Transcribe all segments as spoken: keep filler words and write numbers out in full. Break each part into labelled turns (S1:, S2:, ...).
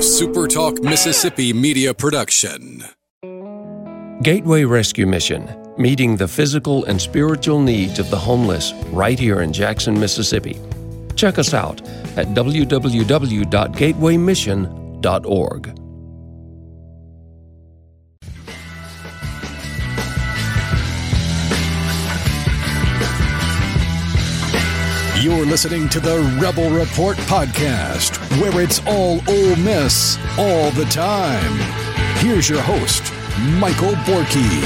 S1: SuperTalk Mississippi media production.
S2: Gateway Rescue Mission, meeting the physical and spiritual needs of the homeless right here in Jackson, Mississippi. Check us out at w w w dot gateway mission dot org.
S1: You're listening to the Rebel Report podcast, where it's all Ole Miss all the time. Here's your host, Michael Borky.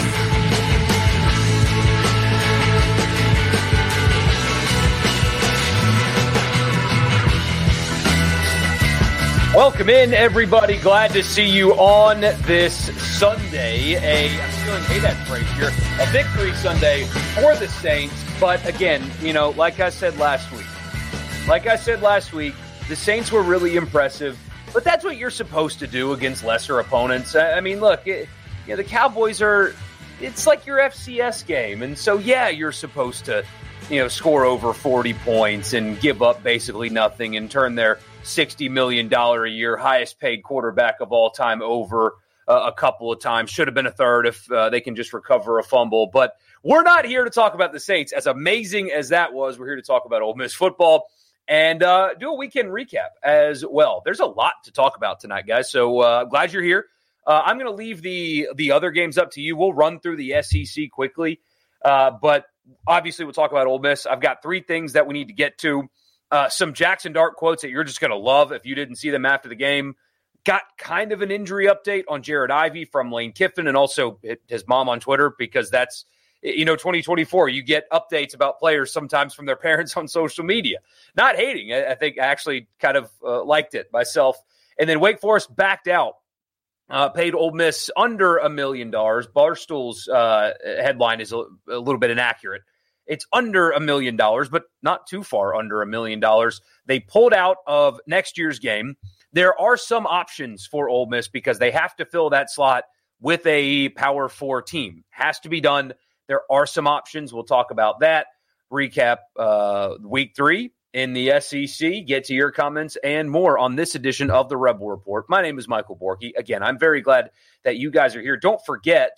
S3: Welcome in, everybody. Glad to see you on this Sunday. A, I'm feeling, hey, that phrase here, a victory Sunday for the Saints. But again, you know, like I said last week, like I said last week, the Saints were really impressive. But that's what you're supposed to do against lesser opponents. I mean, look, it, you know, the Cowboys are, it's like your F C S game. And so, yeah, you're supposed to, you know, score over forty points and give up basically nothing and turn their sixty million dollars a year highest paid quarterback of all time over uh, a couple of times. Should have been a third if uh, they can just recover a fumble. But we're not here to talk about the Saints. As amazing as that was, we're here to talk about Ole Miss football and uh, do a weekend recap as well. There's a lot to talk about tonight, guys. So uh, glad you're here. Uh, I'm going to leave the the other games up to you. We'll run through the S E C quickly. Uh, but obviously, we'll talk about Ole Miss. I've got three things that we need to get to. Uh, some Jackson Dart quotes that you're just going to love if you didn't see them after the game. Got kind of an injury update on Jared Ivey from Lane Kiffin and also his mom on Twitter, because that's, you know, twenty twenty-four. You get updates about players sometimes from their parents on social media. Not hating. I, I think I actually kind of uh, liked it myself. And then Wake Forest backed out, uh, paid Ole Miss under a million dollars. Barstool's uh, headline is a, a little bit inaccurate. It's under a million dollars, but not too far under a million dollars. They pulled out of next year's game. There are some options for Ole Miss because they have to fill that slot with a Power Four team. Has to be done. There are some options. We'll talk about that. Recap uh, week three in the S E C. Get to your comments and more on this edition of the Rebel Report. My name is Michael Borky. Again, I'm very glad that you guys are here. Don't forget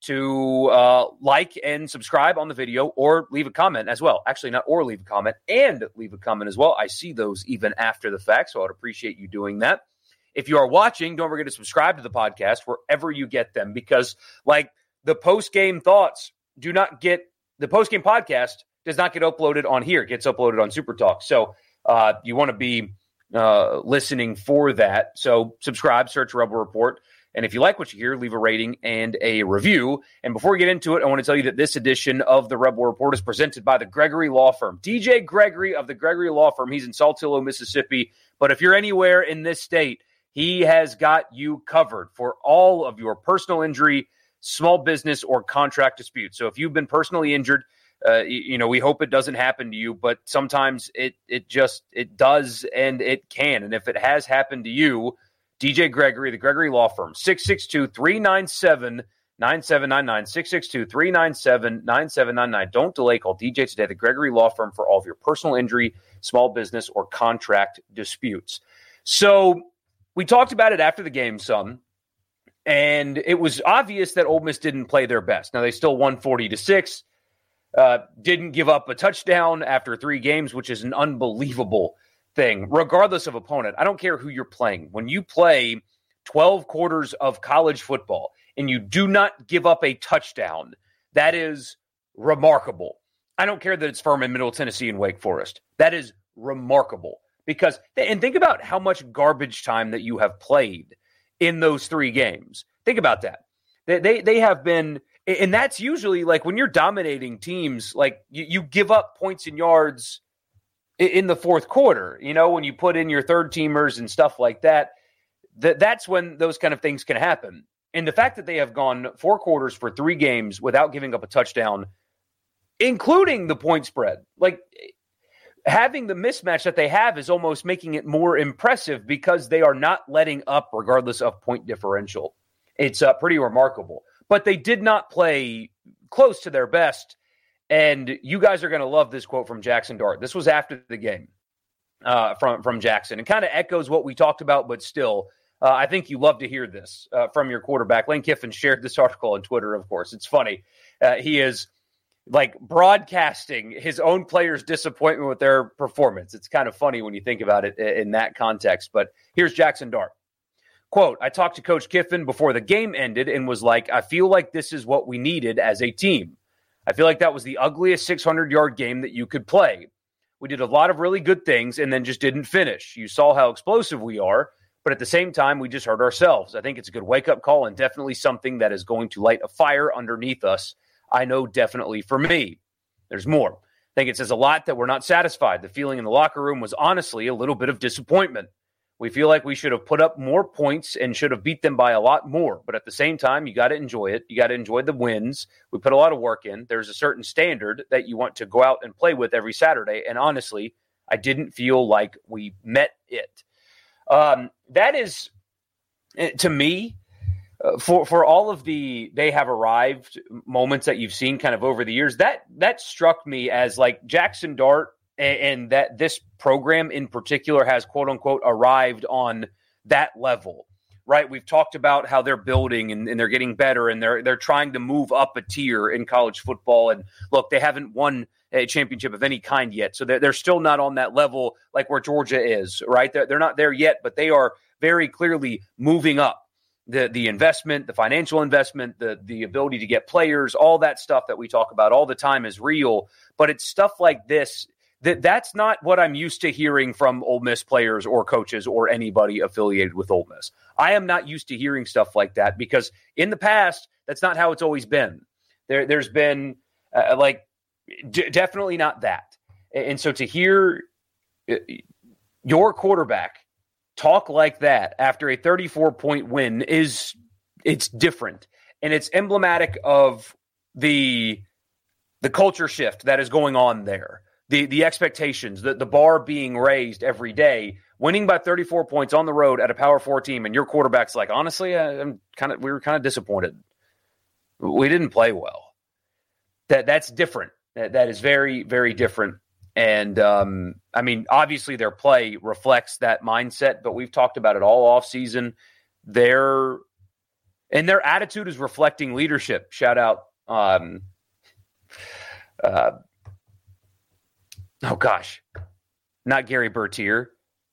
S3: to uh, like and subscribe on the video or leave a comment as well. Actually, not or leave a comment, and leave a comment as well. I see those even after the fact, so I'd appreciate you doing that. If you are watching, don't forget to subscribe to the podcast wherever you get them, because like the post-game thoughts do not get, the post-game podcast does not get uploaded on here. It gets uploaded on SuperTalk. So uh, you want to be uh, listening for that. So subscribe, search Rebel Report. And if you like what you hear, leave a rating and a review. And before we get into it, I want to tell you that this edition of the Rebel Report is presented by the Gregory Law Firm. D J Gregory of the Gregory Law Firm. He's in Saltillo, Mississippi. But if you're anywhere in this state, he has got you covered for all of your personal injury, small business, or contract disputes. So if you've been personally injured, uh, you, you know, we hope it doesn't happen to you, but sometimes it it just, it does and it can. And if it has happened to you, D J Gregory, the Gregory Law Firm, six six two, three nine seven, nine seven nine nine, six six two, three nine seven, nine seven nine nine. Don't delay. Call D J today, the Gregory Law Firm, for all of your personal injury, small business, or contract disputes. So we talked about it after the game some, and it was obvious that Ole Miss didn't play their best. Now, they still won forty to six, uh, didn't give up a touchdown after three games, which is an unbelievable thing, regardless of opponent. I don't care who you're playing. When you play twelve quarters of college football and you do not give up a touchdown, that is remarkable. I don't care that it's Furman, Middle Tennessee, and Wake Forest. That is remarkable. Because, and think about how much garbage time that you have played in those three games. Think about that. They they, they have been, and that's usually like when you're dominating teams, like you, you give up points and yards in the fourth quarter, you know, when you put in your third teamers and stuff like that, that that's when those kind of things can happen. And the fact that they have gone four quarters for three games without giving up a touchdown, including the point spread, like having the mismatch that they have is almost making it more impressive because they are not letting up regardless of point differential. It's uh, pretty remarkable. But they did not play close to their best. And you guys are going to love this quote from Jackson Dart. This was after the game uh, from, from Jackson. It kind of echoes what we talked about, but still, Uh, I think you love to hear this uh, from your quarterback. Lane Kiffin shared this article on Twitter, of course. It's funny. Uh, he is like broadcasting his own players' disappointment with their performance. It's kind of funny when you think about it in that context. But here's Jackson Dart. Quote, I talked to Coach Kiffin before the game ended and was like, I feel like this is what we needed as a team. I feel like that was the ugliest six hundred-yard game that you could play. We did a lot of really good things and then just didn't finish. You saw how explosive we are. But at the same time, we just hurt ourselves. I think it's a good wake-up call and definitely something that is going to light a fire underneath us. I know definitely for me. There's more. I think it says a lot that we're not satisfied. The feeling in the locker room was honestly a little bit of disappointment. We feel like we should have put up more points and should have beat them by a lot more. But at the same time, you got to enjoy it. You got to enjoy the wins. We put a lot of work in. There's a certain standard that you want to go out and play with every Saturday. And honestly, I didn't feel like we met it. Um, that is, to me, uh, for for all of the they have arrived moments that you've seen kind of over the years, that that struck me as like Jackson Dart and, and that this program in particular has quote unquote arrived on that level, right? We've talked about how they're building and, and they're getting better and they're they're trying to move up a tier in college football. And look, they haven't won a championship of any kind yet. So they're, they're still not on that level like where Georgia is, right? They're, they're not there yet, but they are very clearly moving up the, the investment, the financial investment, the, the ability to get players, all that stuff that we talk about all the time is real. But it's stuff like this that that's not what I'm used to hearing from Ole Miss players or coaches or anybody affiliated with Ole Miss. I am not used to hearing stuff like that because in the past, that's not how it's always been. There, there's been uh, like, D- definitely not that. And so to hear your quarterback talk like that after a thirty-four point win is it's different. And it's emblematic of the the culture shift that is going on there. The the expectations, the, the bar being raised every day, winning by thirty-four points on the road at a Power Four team, and your quarterback's like, honestly, I'm kind of we were kind of disappointed. We didn't play well. That that's different. That, that is very, very different. And, um, I mean, obviously their play reflects that mindset, but we've talked about it all offseason. Their, and their attitude is reflecting leadership. Shout out, um, uh, oh, gosh, not Gary Bertier.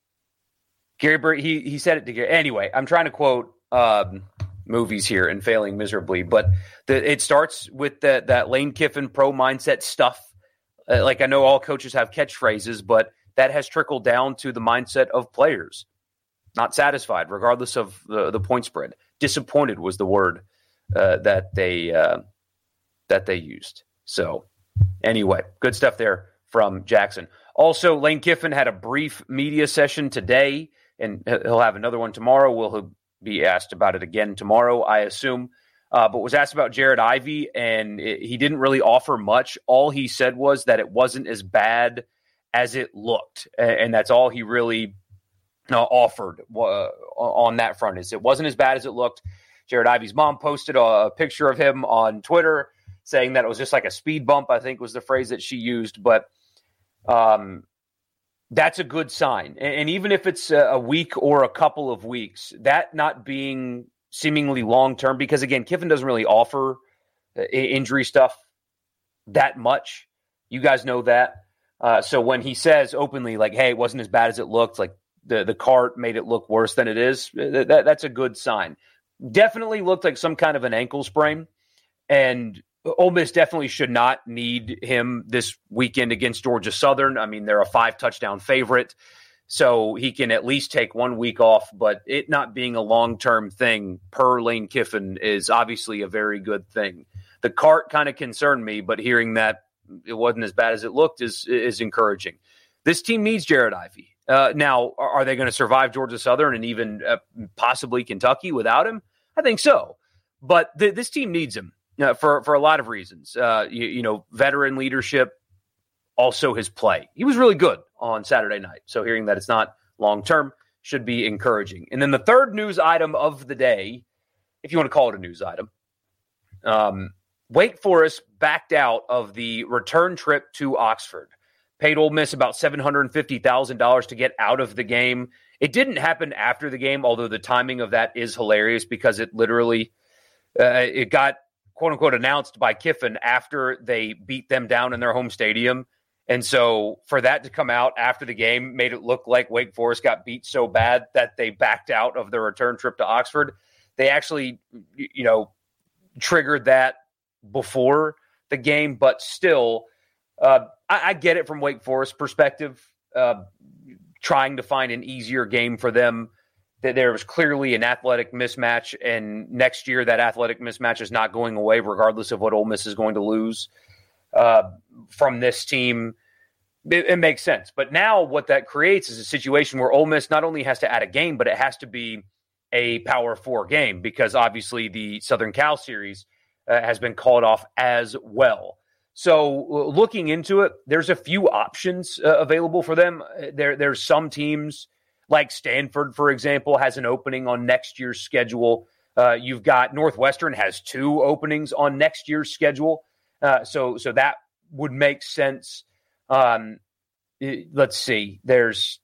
S3: Gary Bert, he, he said it to Gary. Anyway, I'm trying to quote um, movies here and failing miserably, but the, it starts with the, that Lane Kiffin pro mindset stuff. Uh, like I know all coaches have catchphrases, but that has trickled down to the mindset of players. Not satisfied, regardless of the, the point spread. Disappointed was the word uh, that they uh, that they used. So anyway, good stuff there from Jackson. Also, Lane Kiffin had a brief media session today, and he'll have another one tomorrow. We'll be asked about it again tomorrow, I assume. Uh, but was asked about Jared Ivey, and it, he didn't really offer much. All he said was that it wasn't as bad as it looked, and, and that's all he really uh, offered uh, on that front. Is it wasn't as bad as it looked. Jared Ivey's mom posted a, a picture of him on Twitter saying that it was just like a speed bump, I think was the phrase that she used. But um, that's a good sign. And, and even if it's a, a week or a couple of weeks, that not being seemingly long-term, because again, Kiffin doesn't really offer uh, injury stuff that much. You guys know that. Uh, so when he says openly, like, hey, it wasn't as bad as it looked, like the, the cart made it look worse than it is, that, that's a good sign. Definitely looked like some kind of an ankle sprain, and Ole Miss definitely should not need him this weekend against Georgia Southern. I mean, they're a five-touchdown favorite, so he can at least take one week off, but it not being a long-term thing per Lane Kiffin is obviously a very good thing. The cart kind of concerned me, but hearing that it wasn't as bad as it looked is is encouraging. This team needs Jared Ivey. Uh, now, are they going to survive Georgia Southern and even uh, possibly Kentucky without him? I think so. But th- this team needs him uh, for, for a lot of reasons. Uh, you, you know, veteran leadership, also his play. He was really good on Saturday night. So hearing that it's not long-term should be encouraging. And then the third news item of the day, if you want to call it a news item, um, Wake Forest backed out of the return trip to Oxford. Paid Ole Miss about seven hundred fifty thousand dollars to get out of the game. It didn't happen after the game, although the timing of that is hilarious because it literally uh, it got quote unquote announced by Kiffin after they beat them down in their home stadium. And so for that to come out after the game made it look like Wake Forest got beat so bad that they backed out of their return trip to Oxford. They actually, you know, triggered that before the game, but still, uh, I, I get it from Wake Forest perspective. Uh, trying to find an easier game for them. That there was clearly an athletic mismatch, and next year that athletic mismatch is not going away regardless of what Ole Miss is going to lose uh, from this team. It, it makes sense. But now what that creates is a situation where Ole Miss not only has to add a game, but it has to be a Power Four game because obviously the Southern Cal series uh, has been called off as well. So looking into it, there's a few options uh, available for them. There, there's some teams like Stanford, for example, has an opening on next year's schedule. Uh, you've got Northwestern has two openings on next year's schedule. Uh, so, so that would make sense. Um, let's see. There's,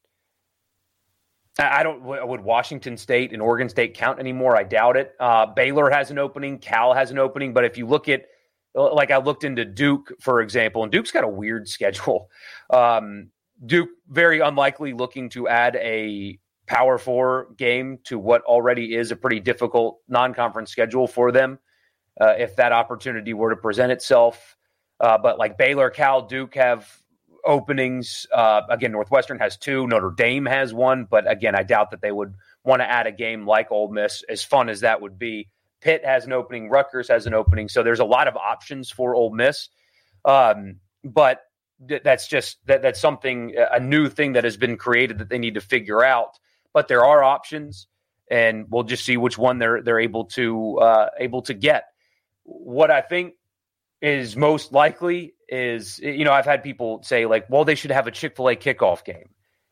S3: I don't, would Washington State and Oregon State count anymore? I doubt it. Uh, Baylor has an opening. Cal has an opening. But if you look at, like I looked into Duke, for example, and Duke's got a weird schedule. Um, Duke, very unlikely looking to add a Power Four game to what already is a pretty difficult non-conference schedule for them uh, if that opportunity were to present itself. Uh, but like Baylor, Cal, Duke have openings. Uh, again, Northwestern has two. Notre Dame has one. But again, I doubt that they would want to add a game like Ole Miss, as fun as that would be. Pitt has an opening. Rutgers has an opening. So there's a lot of options for Ole Miss. Um, but th- that's just that, that's something, a new thing that has been created that they need to figure out. But there are options, and we'll just see which one they're they're able to uh, able to get. What I think is most likely is, you know, I've had people say like, well, they should have a Chick-fil-A kickoff game.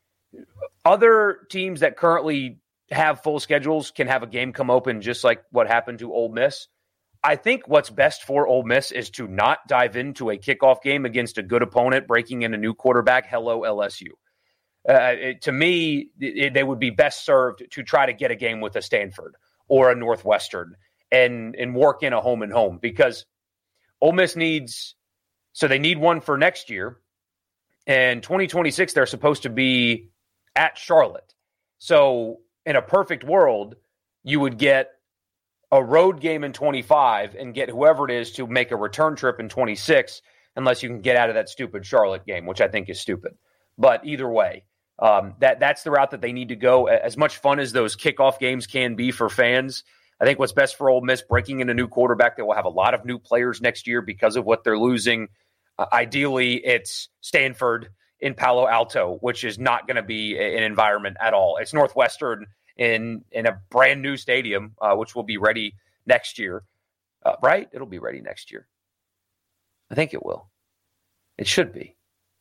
S3: Other teams that currently have full schedules can have a game come open just like what happened to Ole Miss. I think what's best for Ole Miss is to not dive into a kickoff game against a good opponent, breaking in a new quarterback. Hello, L S U. Uh, it, to me, it, they would be best served to try to get a game with a Stanford or a Northwestern and, and work in a home and home because Ole Miss needs, so they need one for next year. And twenty twenty-six, they're supposed to be at Charlotte. So in a perfect world, you would get a road game in twenty-five and get whoever it is to make a return trip in twenty-six, unless you can get out of that stupid Charlotte game, which I think is stupid. But either way, um, that that's the route that they need to go. As much fun as those kickoff games can be for fans, I think what's best for Ole Miss, breaking in a new quarterback that will have a lot of new players next year because of what they're losing. Uh, ideally, it's Stanford in Palo Alto, which is not going to be an environment at all. It's Northwestern in in a brand new stadium, uh, which will be ready next year, uh, right? It'll be ready next year. I think it will. It should be.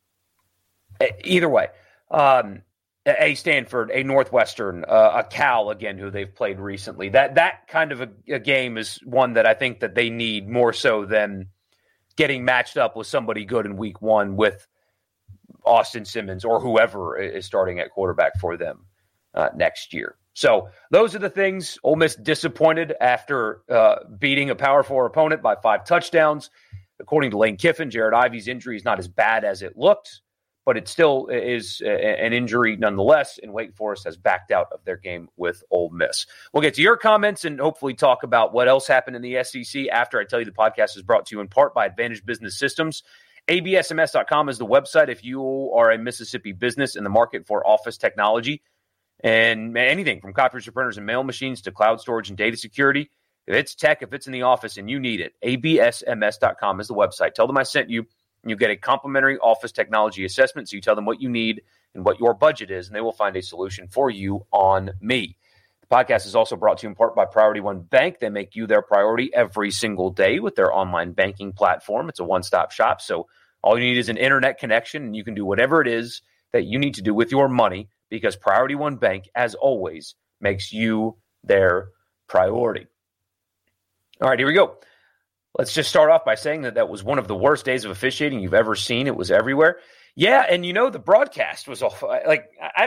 S3: Either way, um, a Stanford, a Northwestern, uh, a Cal, again, who they've played recently. That that kind of a, a game is one that I think that they need more so than getting matched up with somebody good in week one with Austin Simmons or whoever is starting at quarterback for them uh, next year. So those are the things. Ole Miss disappointed after uh, beating a Power Four opponent by five touchdowns. According to Lane Kiffin, Jared Ivey's injury is not as bad as it looked, but it still is an injury nonetheless, and Wake Forest has backed out of their game with Ole Miss. We'll get to your comments and hopefully talk about what else happened in the S E C after I tell you the podcast is brought to you in part by Advantage Business Systems. A B S M S dot com is the website if you are a Mississippi business in the market for office technology and anything from copiers to printers and mail machines to cloud storage and data security. If it's tech, if it's in the office and you need it, A B S M S dot com is the website. Tell them I sent you. You get a complimentary office technology assessment, so you tell them what you need and what your budget is, and they will find a solution for you on me. The podcast is also brought to you in part by Priority One Bank. They make you their priority every single day with their online banking platform. It's a one-stop shop, so all you need is an internet connection, and you can do whatever it is that you need to do with your money because Priority One Bank, as always, makes you their priority. All right, here we go. Let's just start off by saying that that was one of the worst days of officiating you've ever seen. It was everywhere. Yeah, and you know, the broadcast was all, like, I don't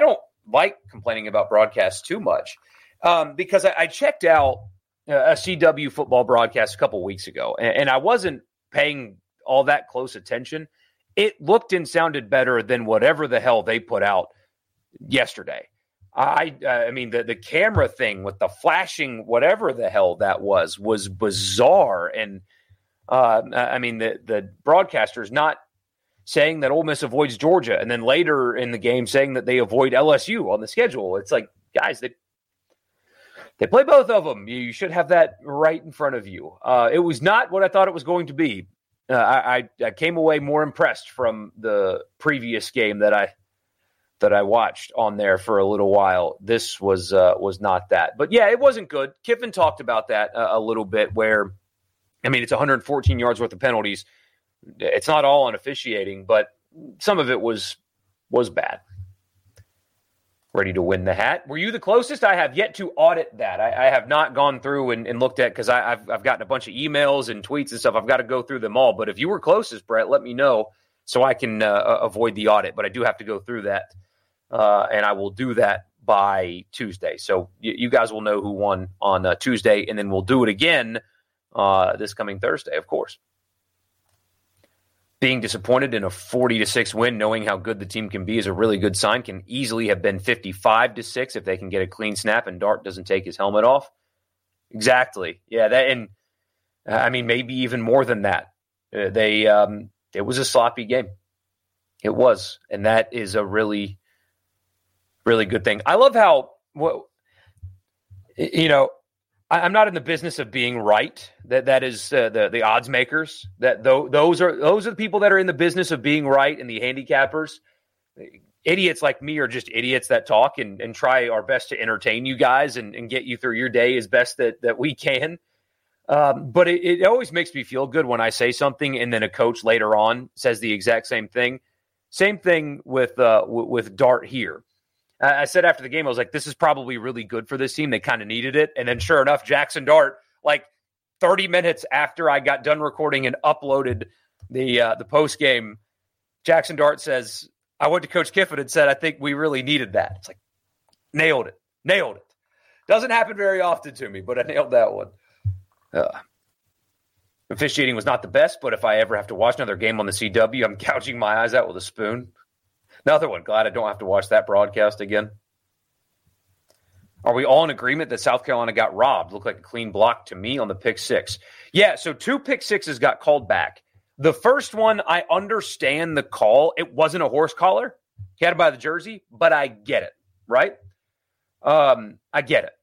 S3: like complaining about broadcasts too much um, because I, I checked out a C W football broadcast a couple weeks ago, and, and I wasn't paying all that close attention. It looked and sounded better than whatever the hell they put out yesterday. I I mean, the, the camera thing with the flashing, whatever the hell that was, was bizarre. And uh, I mean, the, the broadcaster's not saying that Ole Miss avoids Georgia, and then later in the game saying that they avoid L S U on the schedule. It's like, guys, they, they play both of them. You should have that right in front of you. Uh, it was not what I thought it was going to be. Uh, I, I came away more impressed from the previous game that I that I watched on there for a little while. This was uh, was not that. But, yeah, it wasn't good. Kiffin talked about that a, a little bit where, I mean, it's one hundred fourteen yards worth of penalties. It's not all on officiating, but some of it was was bad. Ready to win the hat. Were you the closest? I have yet to audit that. I, I have not gone through and, and looked at, because I've I've gotten a bunch of emails and tweets and stuff. I've got to go through them all. But if you were closest, Brett, let me know so I can uh, avoid the audit. But I do have to go through that, uh, and I will do that by Tuesday. So you, you guys will know who won on uh, Tuesday, and then we'll do it again uh, this coming Thursday, of course. Being disappointed in a forty to six win, knowing how good the team can be, is a really good sign. Can easily have been fifty-five to six if they can get a clean snap and Dart doesn't take his helmet off. Exactly. Yeah, that, and uh, I mean, maybe even more than that. Uh, they um, it was a sloppy game. It was, and that is a really, really good thing. I love how, what, you know, I'm not in the business of being right. That that is uh, the the odds makers. That th- those are those are the people that are in the business of being right, and the handicappers. Idiots like me are just idiots that talk and, and try our best to entertain you guys and, and get you through your day as best that that we can. Um, but it, it always makes me feel good when I say something and then a coach later on says the exact same thing. Same thing with uh, w- with Dart here. I said after the game, I was like, this is probably really good for this team. They kind of needed it. And then sure enough, Jackson Dart, like thirty minutes after I got done recording and uploaded the uh, the post game, Jackson Dart says, I went to Coach Kiffin and said, I think we really needed that. It's like, nailed it. Nailed it. Doesn't happen very often to me, but I nailed that one. Uh, officiating was not the best, but if I ever have to watch another game on the C W, I'm gouging my eyes out with a spoon. Another one. Glad I don't have to watch that broadcast again. Are we all in agreement that South Carolina got robbed? Looked like a clean block to me on the pick six. Yeah, so two pick sixes got called back. The first one, I understand the call. It wasn't a horse collar. He had it by the jersey, but I get it, right? Um, I get it.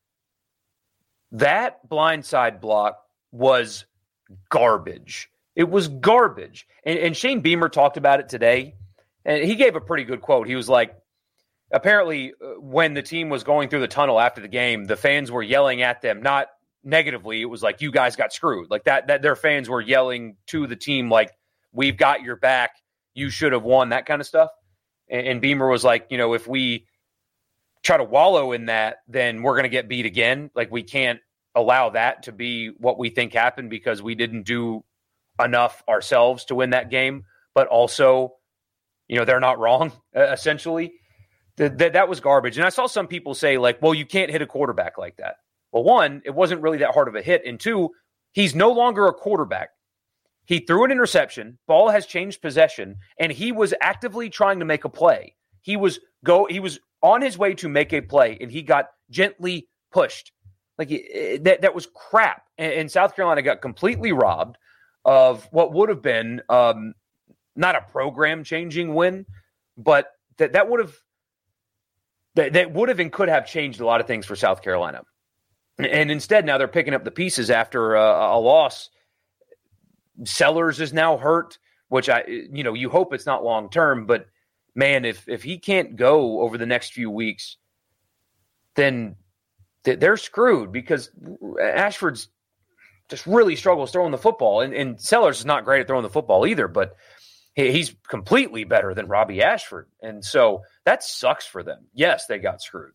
S3: That blindside block was garbage. It was garbage. And, and Shane Beamer talked about it today. And he gave a pretty good quote. He was like, apparently when the team was going through the tunnel after the game, the fans were yelling at them, not negatively. It was like, you guys got screwed. Like that, that their fans were yelling to the team, like, we've got your back. You should have won, that kind of stuff. And, and Beamer was like, you know, if we try to wallow in that, then we're going to get beat again. Like, we can't allow that to be what we think happened because we didn't do enough ourselves to win that game. But also, you know, they're not wrong, uh, essentially. Th- th- that was garbage. And I saw some people say, like, well, you can't hit a quarterback like that. Well, one, it wasn't really that hard of a hit. And two, he's no longer a quarterback. He threw an interception. Ball has changed possession, and he was actively trying to make a play. He was go. He was on his way to make a play, and he got gently pushed. Like it, that, that was crap. And, and South Carolina got completely robbed of what would have been um, – not a program-changing win, but that that would have that, that would have and could have changed a lot of things for South Carolina. And instead, now they're picking up the pieces after a, a loss. Sellers is now hurt, which I, you know, you hope it's not long-term, but man, if if he can't go over the next few weeks, then they're screwed because Ashford's just really struggles throwing the football, and, and Sellers is not great at throwing the football either, but he's completely better than Robbie Ashford. And so that sucks for them. Yes, they got screwed.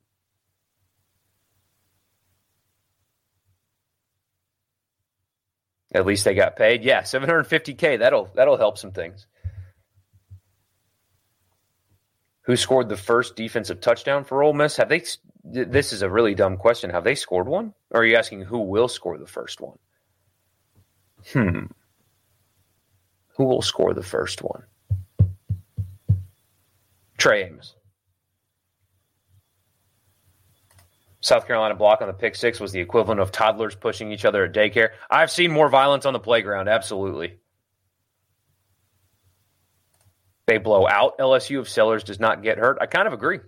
S3: At least they got paid. Yeah, seven hundred fifty K. That'll that'll help some things. Who scored the first defensive touchdown for Ole Miss? Have they? This is a really dumb question. Have they scored one? Or are you asking who will score the first one? Hmm. Who will score the first one? Trey Amos. South Carolina block on the pick six was the equivalent of toddlers pushing each other at daycare. I've seen more violence on the playground, absolutely. They blow out L S U if Sellers does not get hurt. I kind of agree.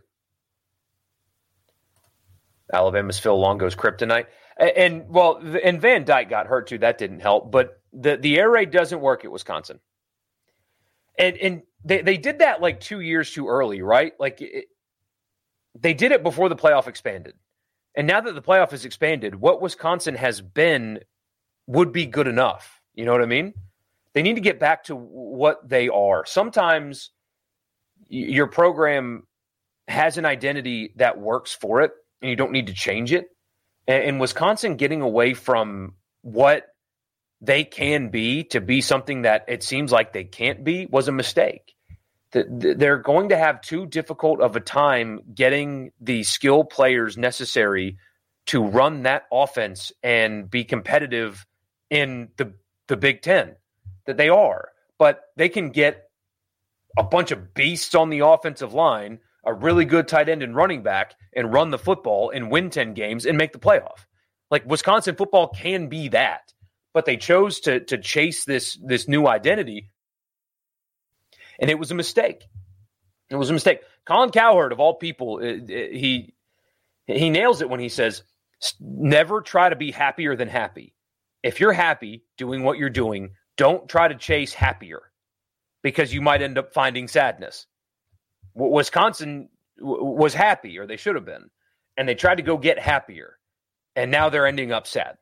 S3: Alabama's Phil Longo's kryptonite. And, and, well, and Van Dyke got hurt too. That didn't help. But the, the air raid doesn't work at Wisconsin. And and they, they did that like two years too early, right? Like it, they did it before the playoff expanded. And now that the playoff is expanded, what Wisconsin has been would be good enough. You know what I mean? They need to get back to what they are. Sometimes your program has an identity that works for it, and you don't need to change it. And Wisconsin getting away from what they can be to be something that it seems like they can't be was a mistake. They're going to have too difficult of a time getting the skill players necessary to run that offense and be competitive in the, the Big Ten. That they are, but they can get a bunch of beasts on the offensive line, a really good tight end and running back, and run the football and win ten games and make the playoff. Like Wisconsin football can be that, but they chose to to chase this this new identity, and it was a mistake. It was a mistake. Colin Cowherd, of all people, he he nails it when he says, "Never try to be happier than happy. If you're happy doing what you're doing, don't try to chase happier because you might end up finding sadness." Wisconsin was happy, or they should have been, and they tried to go get happier, and now they're ending up sad.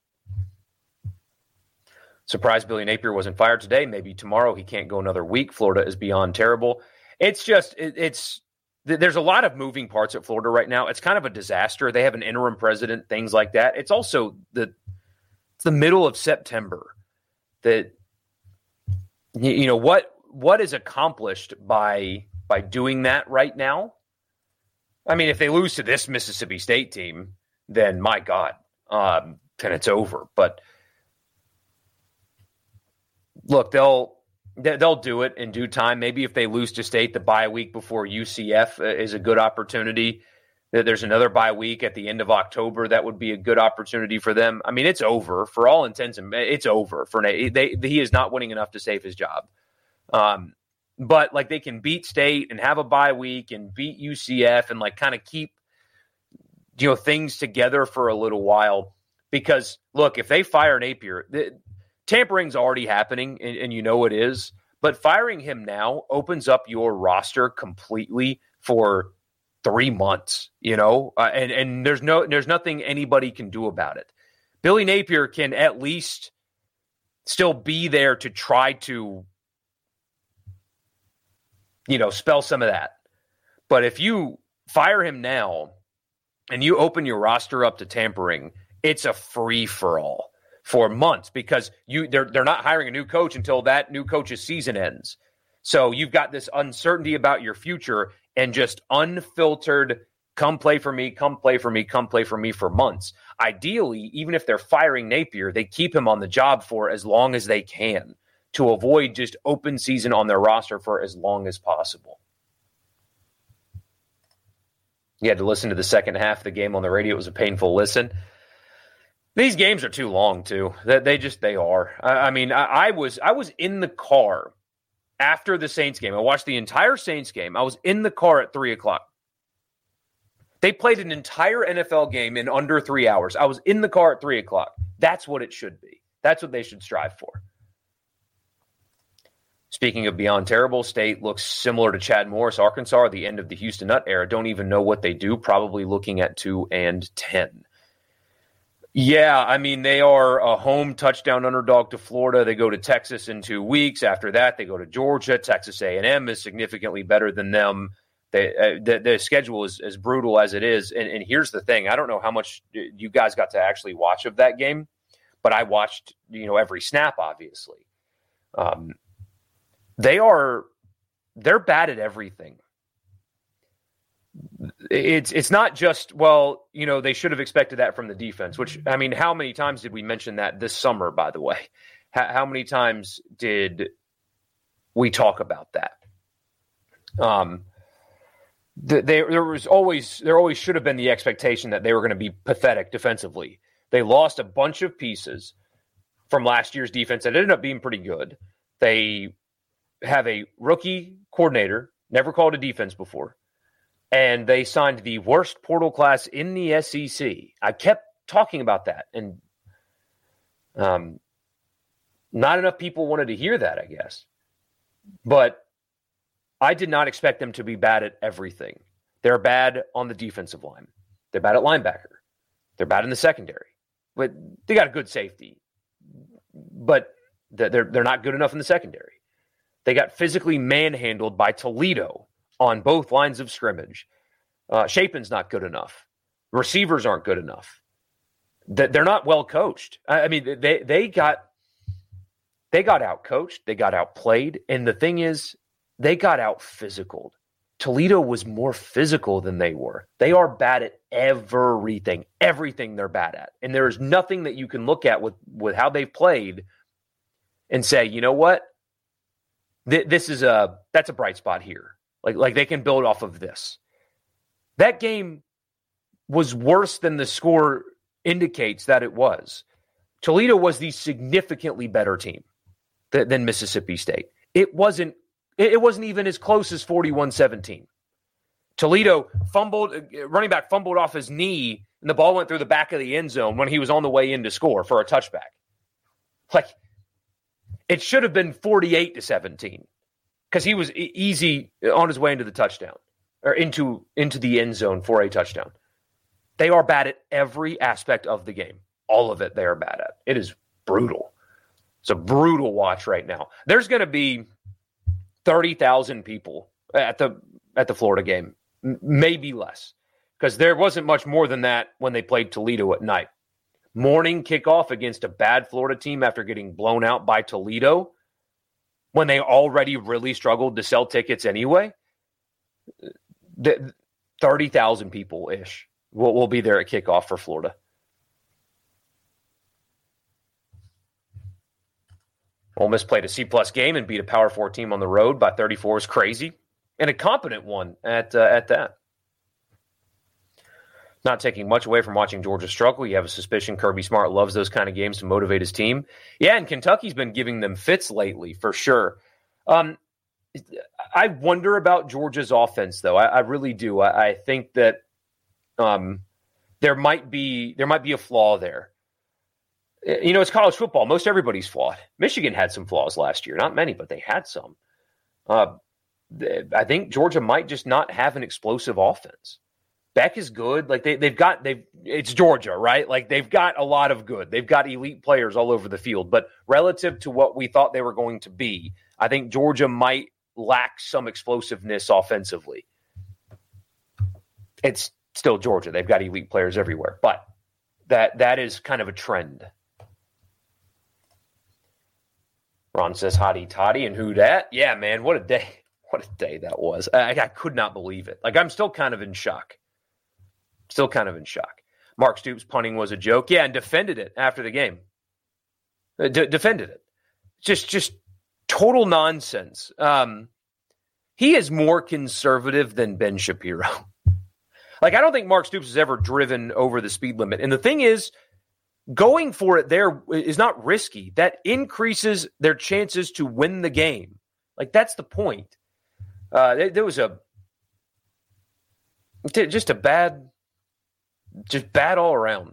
S3: Surprised Billy Napier wasn't fired today. Maybe tomorrow. He can't go another week. Florida is beyond terrible. It's just, it, it's, there's a lot of moving parts at Florida right now. It's kind of a disaster. They have an interim president, things like that. It's also the, it's the middle of September. That you know what what is accomplished by by doing that right now. I mean, if they lose to this Mississippi State team, then my God, um, then it's over. But look, they'll they'll do it in due time. Maybe if they lose to State, the bye week before U C F is a good opportunity. There's another bye week at the end of October. That would be a good opportunity for them. I mean, it's over for all intents and it's over for Nate. They, he is not winning enough to save his job. Um, but like they can beat State and have a bye week and beat U C F and like kind of keep, you know, things together for a little while. Because look, if they fire Napier, the, tampering's already happening and, and you know it is. But firing him now opens up your roster completely for three months, you know, uh, and, and there's no, there's nothing anybody can do about it. Billy Napier can at least still be there to try to, you know, spell some of that. But if you fire him now and you open your roster up to tampering, it's a free for all for months because you, they're, they're not hiring a new coach until that new coach's season ends. So you've got this uncertainty about your future and just unfiltered, come play for me, come play for me, come play for me for months. Ideally, even if they're firing Napier, they keep him on the job for as long as they can to avoid just open season on their roster for as long as possible. You had to listen to the second half of the game on the radio. It was a painful listen. These games are too long, too. They just, they are. I mean, I was I was in the car after the Saints game. I watched the entire Saints game. I was in the car at three o'clock. They played an entire N F L game in under three hours. I was in the car at three o'clock. That's what it should be. That's what they should strive for. Speaking of beyond terrible, State looks similar to Chad Morris, Arkansas, at the end of the Houston Nutt era. Don't even know what they do. Probably looking at two and ten. Yeah, I mean, they are a home touchdown underdog to Florida. They go to Texas in two weeks. After that, they go to Georgia. Texas A and M is significantly better than them. They, uh, the, the schedule is as brutal as it is. And, and here's the thing. I don't know how much you guys got to actually watch of that game, but I watched, you know, every snap, obviously. Um, they are, they're bad at everything. it's it's not just, well, you know, they should have expected that from the defense, which, I mean, how many times did we mention that this summer, by the way? How, how many times did we talk about that? Um, the, they, there was always, there always should have been the expectation that they were going to be pathetic defensively. They lost a bunch of pieces from last year's defense that ended up being pretty good. They have a rookie coordinator, never called a defense before, and they signed the worst portal class in the S E C. I kept talking about that, and um, not enough people wanted to hear that, I guess. But I did not expect them to be bad at everything. They're bad on the defensive line. They're bad at linebacker. They're bad in the secondary. But they got a good safety. But they're they're not good enough in the secondary. They got physically manhandled by Toledo on both lines of scrimmage. Uh, Chapin's not good enough. Receivers aren't good enough. They're not well coached. I mean, they they got they got out coached. They got outplayed. And the thing is, they got out physical. Toledo was more physical than they were. They are bad at everything, everything they're bad at. And there is nothing that you can look at with, with how they've played and say, you know what? Th- this is a, that's a bright spot here. Like, like they can build off of this. That game was worse than the score indicates that it was. Toledo was the significantly better team th- than Mississippi State. It wasn't It wasn't even as close as forty-one seventeen. Toledo fumbled, running back fumbled off his knee, and the ball went through the back of the end zone when he was on the way in to score for a touchback. Like, it should have been forty-eight to seventeen because he was e- easy on his way into the touchdown or into, into the end zone for a touchdown. They are bad at every aspect of the game. All of it they are bad at. It is brutal. It's a brutal watch right now. There's going to be thirty thousand people at the at the Florida game, M- maybe less, because there wasn't much more than that when they played Toledo at night. Morning kickoff against a bad Florida team after getting blown out by Toledo when they already really struggled to sell tickets anyway. The, thirty thousand people-ish will, will be there at kickoff for Florida. Ole Miss played a C-plus game and beat a Power Four team on the road by thirty-four. Is crazy. And a competent one at uh, at that. Not taking much away from watching Georgia struggle. You have a suspicion Kirby Smart loves those kind of games to motivate his team. Yeah, and Kentucky's been giving them fits lately, for sure. Um, I wonder about Georgia's offense, though. I, I really do. I, I think that um, there might be there might be a flaw there. You know, it's college football. Most everybody's flawed. Michigan had some flaws last year. Not many, but they had some. Uh, I think Georgia might just not have an explosive offense. Beck is good. Like they, they've got, they've, it's Georgia, right? Like they've got a lot of good. They've got elite players all over the field. But relative to what we thought they were going to be, I think Georgia might lack some explosiveness offensively. It's still Georgia. They've got elite players everywhere. But that that is kind of a trend. Ron says, hotty toddy, and who dat? Yeah, man, what a day. What a day that was. I, I could not believe it. Like, I'm still kind of in shock. Still kind of in shock. Mark Stoops punting was a joke. Yeah, and defended it after the game. D- defended it. Just, just total nonsense. Um, he is more conservative than Ben Shapiro. Like, I don't think Mark Stoops has ever driven over the speed limit. And the thing is, going for it there is not risky. That increases their chances to win the game. Like, that's the point. Uh, there, there was a just a bad, just bad all around.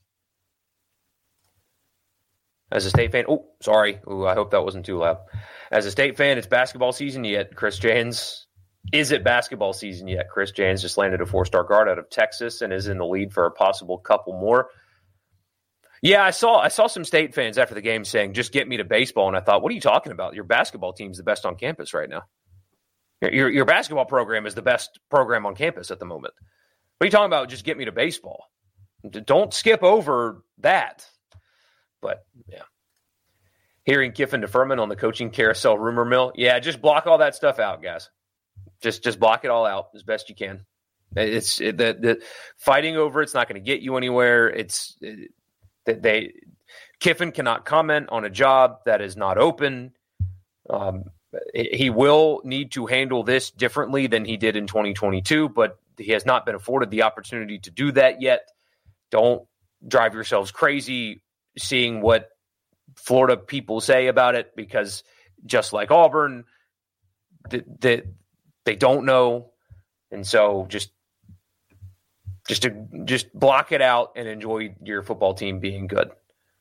S3: As a State fan, oh, sorry. Ooh, I hope that wasn't too loud. As a State fan, it's basketball season yet. Chris Jans, is it basketball season yet? Chris Jans just landed a four-star guard out of Texas and is in the lead for a possible couple more. Yeah, I saw I saw some State fans after the game saying, just get me to baseball. And I thought, what are you talking about? Your basketball team's the best on campus right now. Your, your basketball program is the best program on campus at the moment. What are you talking about? Just get me to baseball. Don't skip over that. But, yeah. Hearing Kiffin deferment on the coaching carousel rumor mill. Yeah, just block all that stuff out, guys. Just just block it all out as best you can. It's it, the, the fighting over it's not going to get you anywhere. It's it, they Kiffin cannot comment on a job that is not open. Um, he will need to handle this differently than he did in twenty twenty-two, but he has not been afforded the opportunity to do that yet. Don't drive yourselves crazy seeing what Florida people say about it, because just like Auburn, they, they, they don't know. And so just just to just block it out and enjoy your football team being good.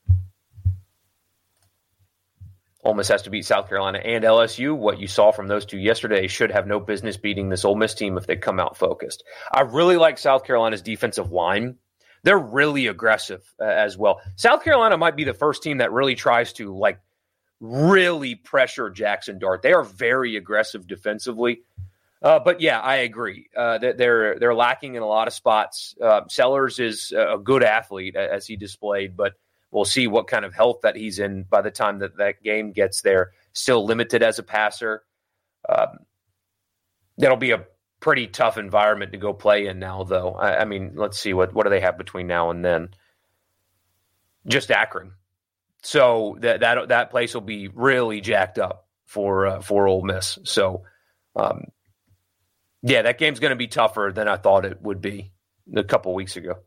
S3: Ole Miss has to beat South Carolina and L S U. What you saw from those two yesterday should have no business beating this Ole Miss team if they come out focused. I really like South Carolina's defensive line. They're really aggressive uh, as well. South Carolina might be the first team that really tries to like really pressure Jackson Dart. They are very aggressive defensively. Uh, but yeah, I agree. Uh, that they're they're lacking in a lot of spots. Uh, Sellers is a good athlete as he displayed, but we'll see what kind of health that he's in by the time that that game gets there. Still limited as a passer. Um, that'll be a pretty tough environment to go play in now, though. I, I mean, let's see, what, what do they have between now and then? Just Akron. So that that that place will be really jacked up for uh, for Ole Miss. So, um, yeah, that game's going to be tougher than I thought it would be a couple weeks ago.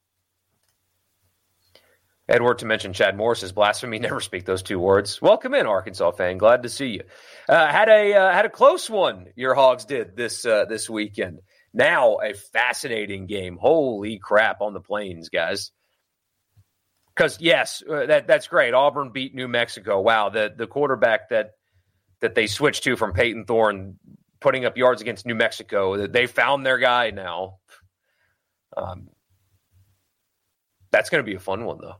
S3: Edward to mention Chad Morris is blasphemy. Never speak those two words. Welcome in, Arkansas fan. Glad to see you. Uh, had a uh, had a close one. Your Hogs did this uh, this weekend. Now a fascinating game. Holy crap on the Plains, guys. Because yes, uh, that that's great. Auburn beat New Mexico. Wow, the the quarterback that that they switched to from Peyton Thorne, putting up yards against New Mexico. They found their guy now. Um, that's going to be a fun one, though.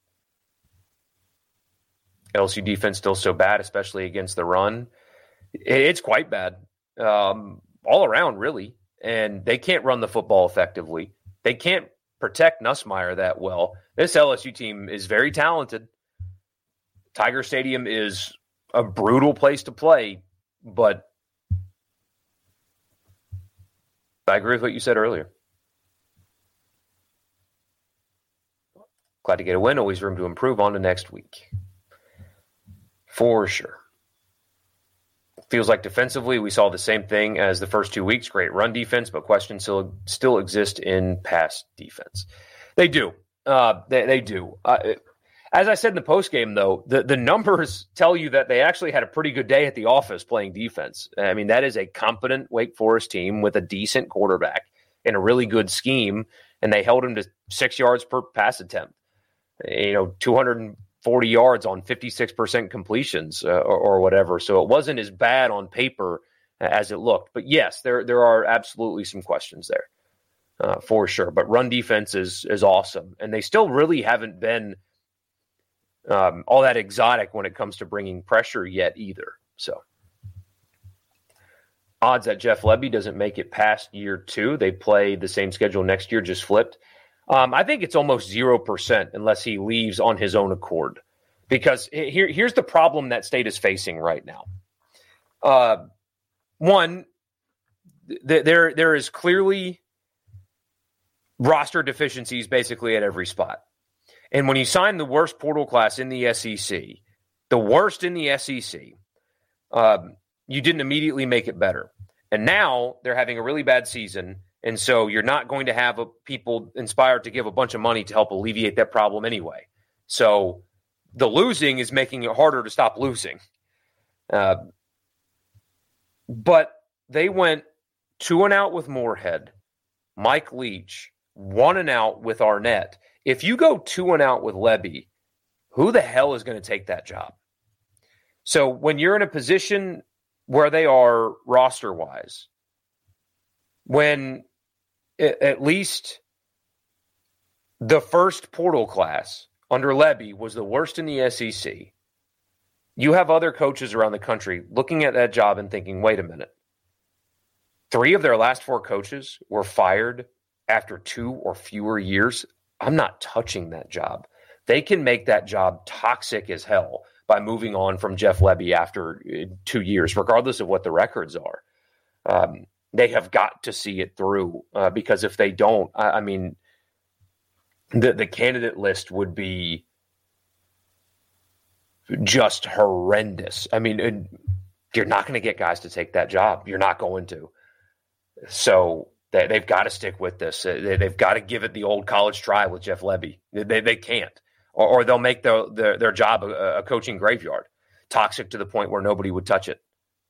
S3: L S U defense still so bad, especially against the run. It's quite bad um, all around, really. And they can't run the football effectively. They can't protect Nussmeier that well. This L S U team is very talented. Tiger Stadium is a brutal place to play, but I agree with what you said earlier. Glad to get a win. Always room to improve on to next week. For sure. Feels like defensively we saw the same thing as the first two weeks. Great run defense, but questions still, still exist in pass defense. They do. Uh, they, they do. Uh, as I said in the postgame, though, the, the numbers tell you that they actually had a pretty good day at the office playing defense. I mean, that is a competent Wake Forest team with a decent quarterback and a really good scheme, and they held him to six yards per pass attempt. You know, two hundred forty yards on fifty-six percent completions uh, or, or whatever. So it wasn't as bad on paper as it looked. But yes, there there are absolutely some questions there uh, for sure. But run defense is, is awesome. And they still really haven't been um, all that exotic when it comes to bringing pressure yet either. So odds that Jeff Lebby doesn't make it past year two. They play the same schedule next year, just flipped. Um, I think it's almost zero percent unless he leaves on his own accord. Because here, here's the problem that state is facing right now. Uh, one, th- there there is clearly roster deficiencies basically at every spot. And when you sign the worst portal class in the S E C, the worst in the S E C, um, you didn't immediately make it better. And now they're having a really bad season. And so you're not going to have a, people inspired to give a bunch of money to help alleviate that problem anyway. So the losing is making it harder to stop losing. Uh, but they went two and out with Moorhead, Mike Leach, one and out with Arnett. If you go two and out with Lebby, who the hell is going to take that job? So when you're in a position where they are roster-wise, when at least the first portal class under Lebby was the worst in the S E C, you have other coaches around the country looking at that job and thinking, wait a minute. Three of their last four coaches were fired after two or fewer years. I'm not touching that job. They can make that job toxic as hell by moving on from Jeff Lebby after two years, regardless of what the records are. Um, they have got to see it through uh, because if they don't, I, I mean, the the candidate list would be just horrendous. I mean, it, you're not going to get guys to take that job. You're not going to. So they, they've got to stick with this. They, they've got to give it the old college try with Jeff Lebby. They, they can't, or, or they'll make the, the, their job a, a coaching graveyard, toxic to the point where nobody would touch it.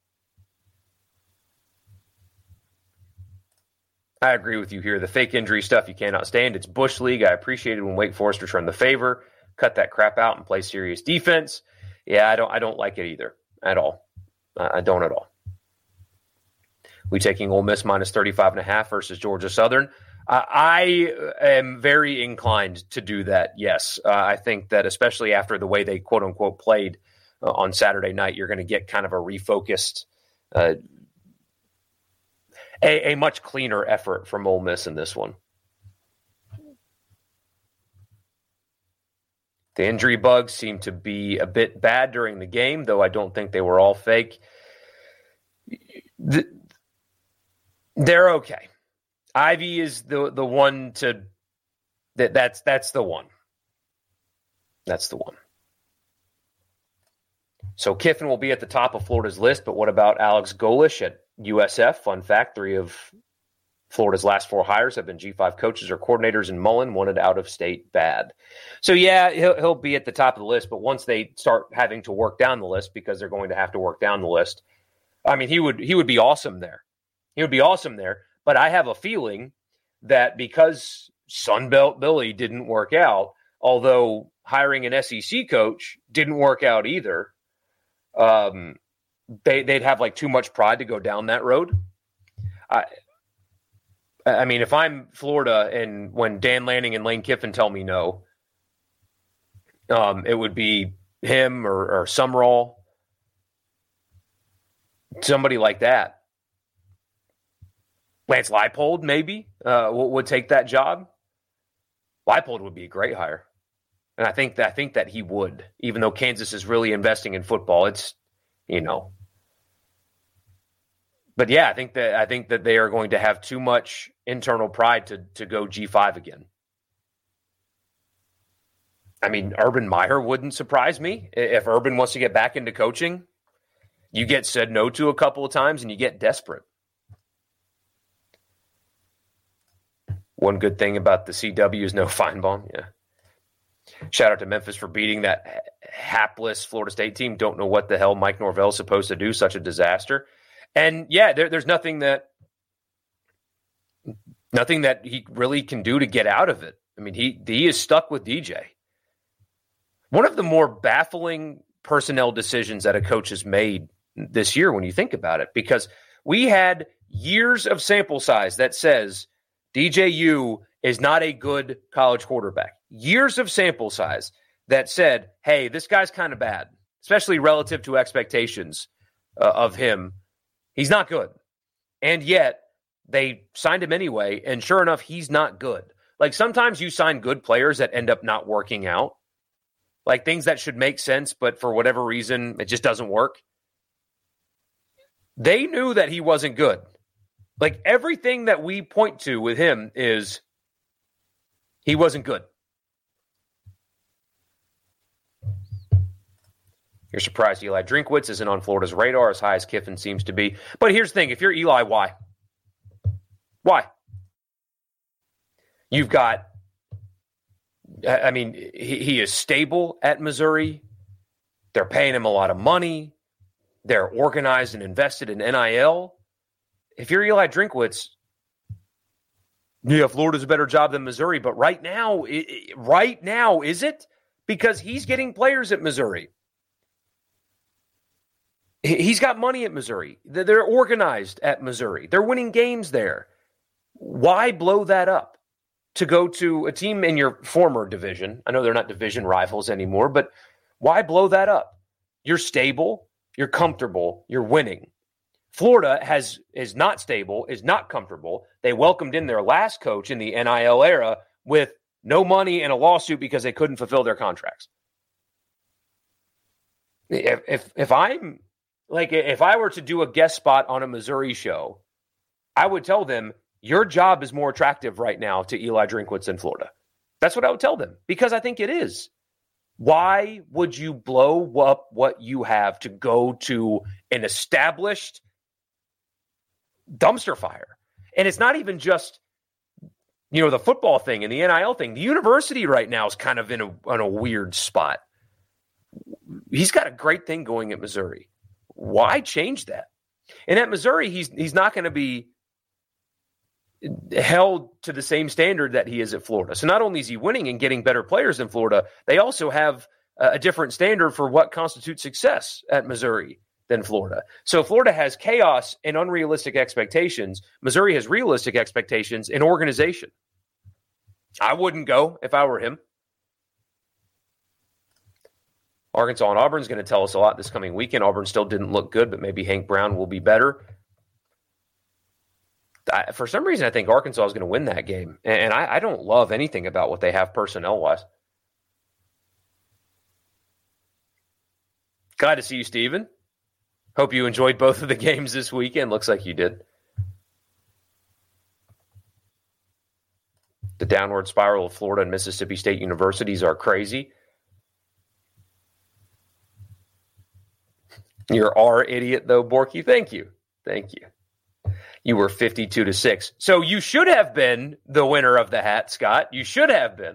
S3: I agree with you here. The fake injury stuff you cannot stand. It's Bush League. I appreciate it when Wake Forest returned the favor, cut that crap out, and play serious defense. Yeah, I don't. I don't like it either at all. I don't at all. We taking Ole Miss minus thirty-five and a half versus Georgia Southern. Uh, I am very inclined to do that. Yes, uh, I think that especially after the way they quote unquote played uh, on Saturday night, you're going to get kind of a refocused. Uh, A, a much cleaner effort from Ole Miss in this one. The injury bugs seem to be a bit bad during the game, though I don't think they were all fake. The, they're okay. Ivy is the the one to that that's that's the one. That's the one. So Kiffin will be at the top of Florida's list, but what about Alex Golesh at U S F? Fun fact, three of Florida's last four hires have been G five coaches or coordinators, and Mullen wanted out of state bad. So, yeah, he'll, he'll be at the top of the list, but once they start having to work down the list, because they're going to have to work down the list, I mean, he would he would be awesome there. He would be awesome there, but I have a feeling that because Sunbelt Billy didn't work out, although hiring an S E C coach didn't work out either, um, they, they'd have like too much pride to go down that road. I, I mean, if I'm Florida and when Dan Lanning and Lane Kiffin tell me no, um, it would be him or, or Sumrall, somebody like that. Lance Leipold maybe uh, would take that job. Leipold would be a great hire. And I think that I think that he would, even though Kansas is really investing in football. It's, you know, but yeah, I think that I think that they are going to have too much internal pride to to go G five again. I mean, Urban Meyer wouldn't surprise me if Urban wants to get back into coaching. You get said no to a couple of times, and you get desperate. One good thing about the C W is no Feinbaum. Yeah. Shout out to Memphis for beating that hapless Florida State team. Don't know what the hell Mike Norvell is supposed to do. Such a disaster. And yeah, there, there's nothing that nothing that he really can do to get out of it. I mean, he he is stuck with D J. One of the more baffling personnel decisions that a coach has made this year when you think about it, because we had years of sample size that says D J U is not a good college quarterback. Years of sample size that said, hey, this guy's kind of bad, especially relative to expectations uh, of him. He's not good. And yet they signed him anyway. And sure enough, he's not good. Like sometimes you sign good players that end up not working out, like things that should make sense, but for whatever reason, it just doesn't work. They knew that he wasn't good. Like everything that we point to with him is he wasn't good. You're surprised Eli Drinkwitz isn't on Florida's radar as high as Kiffin seems to be. But here's the thing. If you're Eli, why? Why? You've got, I mean, he, he is stable at Missouri. They're paying him a lot of money. They're organized and invested in N I L. If you're Eli Drinkwitz, yeah, Florida's a better job than Missouri. But right now, it, right now, is it? Because he's getting players at Missouri. He's got money at Missouri. They're organized at Missouri. They're winning games there. Why blow that up to go to a team in your former division? I know they're not division rivals anymore, but why blow that up? You're stable. You're comfortable. You're winning. Florida has is not stable, is not comfortable. They welcomed in their last coach in the N I L era with no money and a lawsuit because they couldn't fulfill their contracts. If if if I'm Like, if I were to do a guest spot on a Missouri show I would tell them, your job is more attractive right now to Eli Drinkwitz in Florida. That's what I would tell them, because I think it is. Why would you blow up what you have to go to an established dumpster fire? And it's not even just, you know, the football thing and the N I L thing. The university right now is kind of in a, in a weird spot. He's got a great thing going at Missouri. Why change that? And at Missouri, he's he's not going to be held to the same standard that he is at Florida. So not only is he winning and getting better players in Florida, they also have a different standard for what constitutes success at Missouri than Florida. So Florida has chaos and unrealistic expectations. Missouri has realistic expectations and organization. I wouldn't go if I were him. Arkansas and Auburn's going to tell us a lot this coming weekend. Auburn still didn't look good, but maybe Hank Brown will be better. I, for some reason, I think Arkansas is going to win that game. And I, I don't love anything about what they have personnel-wise. Glad to see you, Steven. Hope you enjoyed both of the games this weekend. Looks like you did. The downward spiral of Florida and Mississippi State universities are crazy. You're our idiot, though, Borky. Thank you. Thank you. You were fifty-two to six. So you should have been the winner of the hat, Scott. You should have been.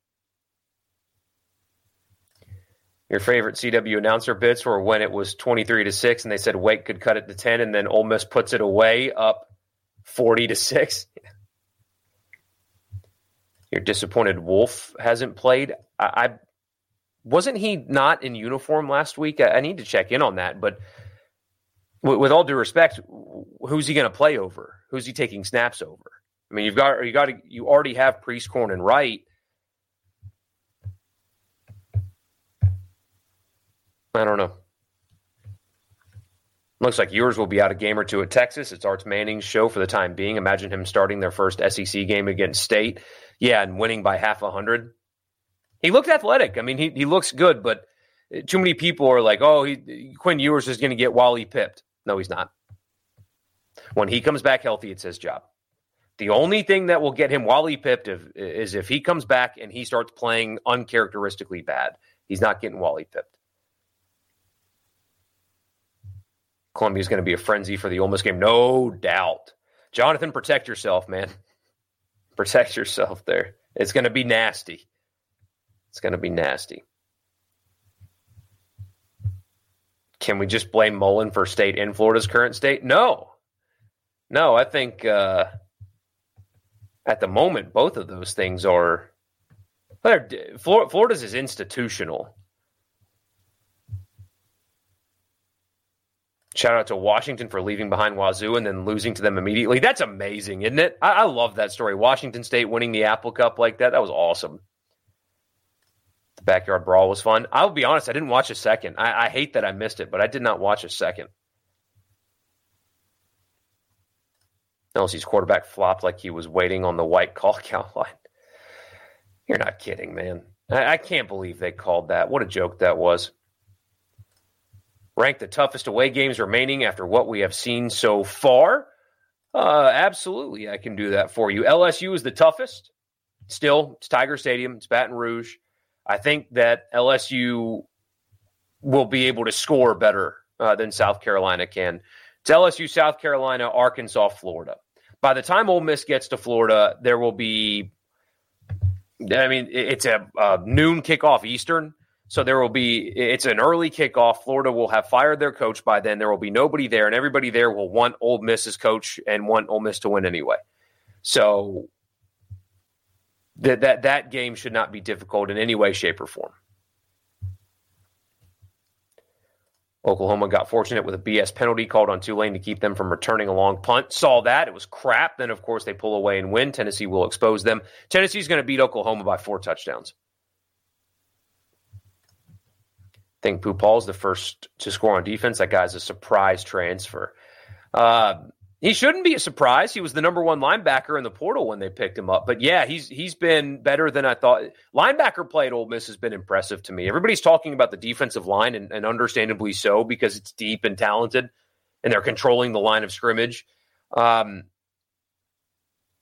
S3: Your favorite C W announcer bits were when it was twenty-three to six and they said Wake could cut it to ten, and then Ole Miss puts it away up forty to six. You're disappointed Wolf hasn't played. I, I wasn't he not in uniform last week? I, I need to check in on that. But w- with all due respect, who's he going to play over? Who's he taking snaps over? I mean, you've got you got to, you already have Priestcorn and Wright. I don't know. Looks like yours will be out a game or two at Texas. It's Arch Manning's show for the time being. Imagine him starting their first S E C game against State. Yeah, and winning by half a hundred. He looked athletic. I mean, he he looks good, but too many people are like, oh, he, Quinn Ewers is going to get Wally pipped. No, he's not. When he comes back healthy, it's his job. The only thing that will get him Wally pipped if, is if he comes back and he starts playing uncharacteristically bad. He's not getting Wally pipped. Columbia's going to be a frenzy for the Ole Miss game. No doubt. Jonathan, protect yourself, man. Protect yourself there. It's going to be nasty. It's going to be nasty. Can we just blame Mullen for State in Florida's current state? No. No, I think uh, at the moment, both of those things are – Florida's is institutional. Shout out to Washington for leaving behind Wazoo and then losing to them immediately. That's amazing, isn't it? I, I love that story. Washington State winning the Apple Cup like that. That was awesome. The backyard brawl was fun. I'll be honest, I didn't watch a second. I, I hate that I missed it, but I did not watch a second. L S U's quarterback flopped like he was waiting on the white call count line. You're not kidding, man. I, I can't believe they called that. What a joke that was. Rank the toughest away games remaining after what we have seen so far? Uh, absolutely, I can do that for you. L S U is the toughest. Still, it's Tiger Stadium. It's Baton Rouge. I think that L S U will be able to score better uh, than South Carolina can. It's L S U, South Carolina, Arkansas, Florida. By the time Ole Miss gets to Florida, there will be, I mean, it's a, a noon kickoff Eastern. So there will be, it's an early kickoff. Florida will have fired their coach by then. There will be nobody there, and everybody there will want Ole Miss's coach and want Ole Miss to win anyway. So that that that game should not be difficult in any way, shape, or form. Oklahoma got fortunate with a B S penalty called on Tulane to keep them from returning a long punt. Saw that. It was crap. Then, of course, they pull away and win. Tennessee will expose them. Tennessee's going to beat Oklahoma by four touchdowns. I think Pupal's the first to score on defense. That guy's a surprise transfer. Uh, he shouldn't be a surprise. He was the number one linebacker in the portal when they picked him up. But, yeah, he's he's been better than I thought. Linebacker play at Ole Miss has been impressive to me. Everybody's talking about the defensive line, and, and understandably so, because it's deep and talented, and they're controlling the line of scrimmage. Um,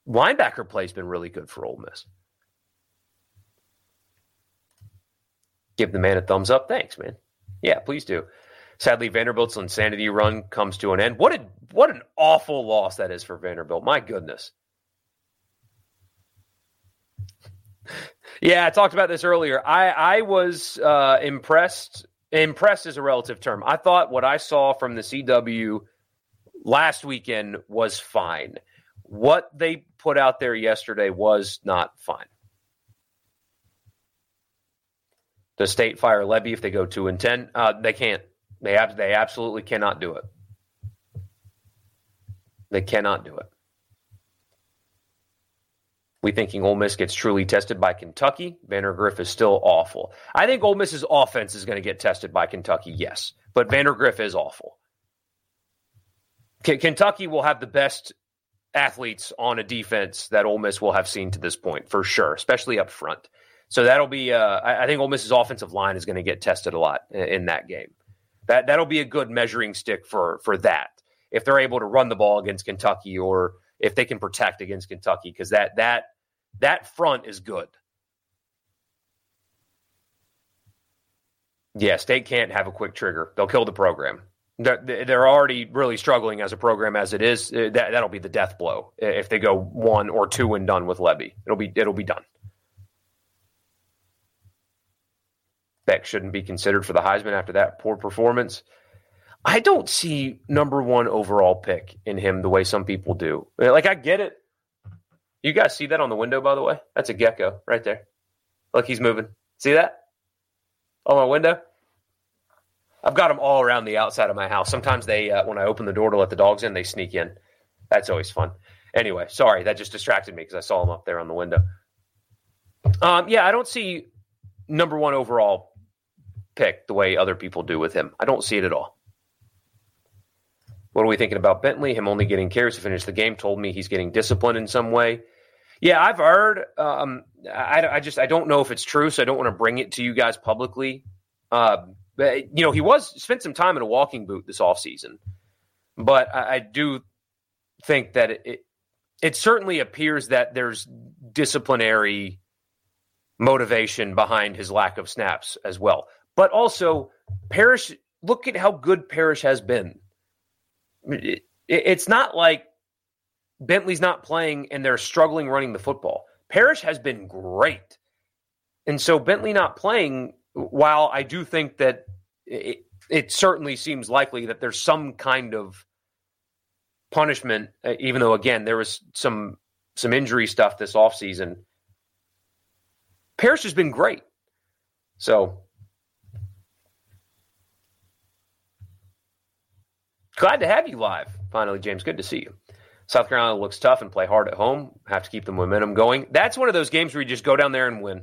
S3: linebacker play has been really good for Ole Miss. Give the man a thumbs up. Thanks, man. Yeah, please do. Sadly, Vanderbilt's insanity run comes to an end. What a, what an awful loss that is for Vanderbilt. My goodness. Yeah, I talked about this earlier. I, I was uh, impressed. Impressed is a relative term. I thought what I saw from the C W last weekend was fine. What they put out there yesterday was not fine. Does State fire Lebby if they go two and ten? Uh, they can't. They have. They absolutely cannot do it. They cannot do it. We thinking Ole Miss gets truly tested by Kentucky. Vandergriff is still awful. I think Ole Miss's offense is going to get tested by Kentucky, yes. But Vandergriff is awful. K- Kentucky will have the best athletes on a defense that Ole Miss will have seen to this point, for sure, especially up front. So that'll be uh, – I think Ole Miss's offensive line is going to get tested a lot in, in that game. That, that'll be a good measuring stick for, for that, if they're able to run the ball against Kentucky or if they can protect against Kentucky, because that that – That front is good. Yeah, State can't have a quick trigger. They'll kill the program. They're, they're already really struggling as a program as it is. That, that'll be the death blow if they go one or two and done with Lebby. It'll be it'll be done. Beck shouldn't be considered for the Heisman after that poor performance. I don't see number one overall pick in him the way some people do. Like, I get it. You guys see that on the window, by the way? That's a gecko right there. Look, he's moving. See that? On my window? I've got them all around the outside of my house. Sometimes they, uh, when I open the door to let the dogs in, they sneak in. That's always fun. Anyway, sorry, that just distracted me because I saw them up there on the window. Um, yeah, I don't see number one overall pick the way other people do with him. I don't see it at all. What are we thinking about Bentley? Him only getting carries to finish the game told me he's getting disciplined in some way. Yeah, I've heard. Um, I, I just I don't know if it's true, so I don't want to bring it to you guys publicly. Uh, but, you know, he was spent some time in a walking boot this offseason. But I, I do think that it, it it certainly appears that there's disciplinary motivation behind his lack of snaps as well. But also, Parrish, look at how good Parrish has been. It, it, it's not like Bentley's not playing and they're struggling running the football. Parrish has been great. And so Bentley not playing, while I do think that it, it certainly seems likely that there's some kind of punishment, even though, again, there was some some injury stuff this offseason, Parrish has been great. So glad to have you live. Finally, James, good to see you. South Carolina looks tough and play hard at home. Have to keep the momentum going. That's one of those games where you just go down there and win.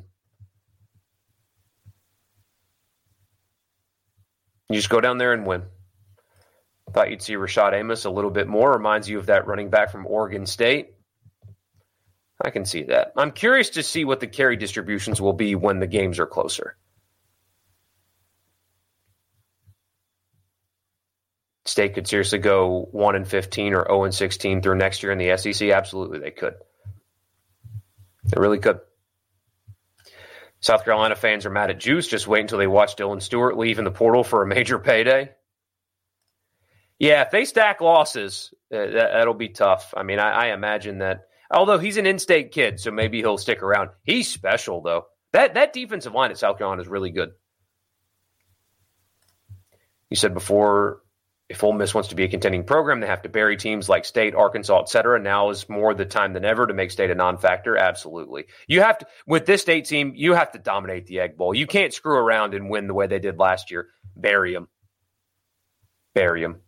S3: You just go down there and win. Thought you'd see Rashad Amos a little bit more. Reminds you of that running back from Oregon State. I can see that. I'm curious to see what the carry distributions will be when the games are closer. State could seriously go one and fifteen or zero and sixteen through next year in the S E C. Absolutely, they could. They really could. South Carolina fans are mad at Juice. Just wait until they watch Dylan Stewart leave in the portal for a major payday. Yeah, if they stack losses, uh, that, that'll be tough. I mean, I, I imagine that, although he's an in-state kid, so maybe he'll stick around. He's special, though. That that defensive line at South Carolina is really good. You said before, if Ole Miss wants to be a contending program, they have to bury teams like State, Arkansas, et cetera. Now is more the time than ever to make State a non-factor. Absolutely. You have to, with this State team, you have to dominate the Egg Bowl. You can't screw around and win the way they did last year. Bury them. Bury them.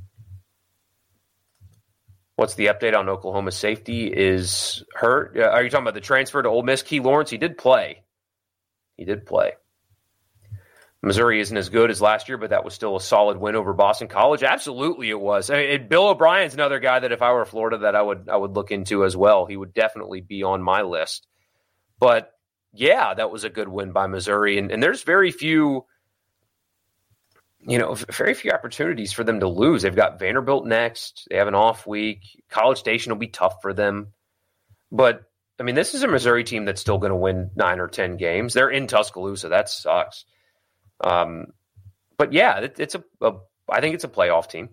S3: What's the update on Oklahoma's safety? Is hurt? Are you talking about the transfer to Ole Miss? Key Lawrence, he did play. He did play. Missouri isn't as good as last year, but that was still a solid win over Boston College. Absolutely, it was. I mean, Bill O'Brien's another guy that if I were Florida, that I would I would look into as well. He would definitely be on my list. But yeah, that was a good win by Missouri, and, and there's very few, you know, very few opportunities for them to lose. They've got Vanderbilt next. They have an off week. College Station will be tough for them. But, I mean, this is a Missouri team that's still going to win nine or ten games. They're in Tuscaloosa. That sucks. Um, but, yeah, it, it's a, a – I think it's a playoff team.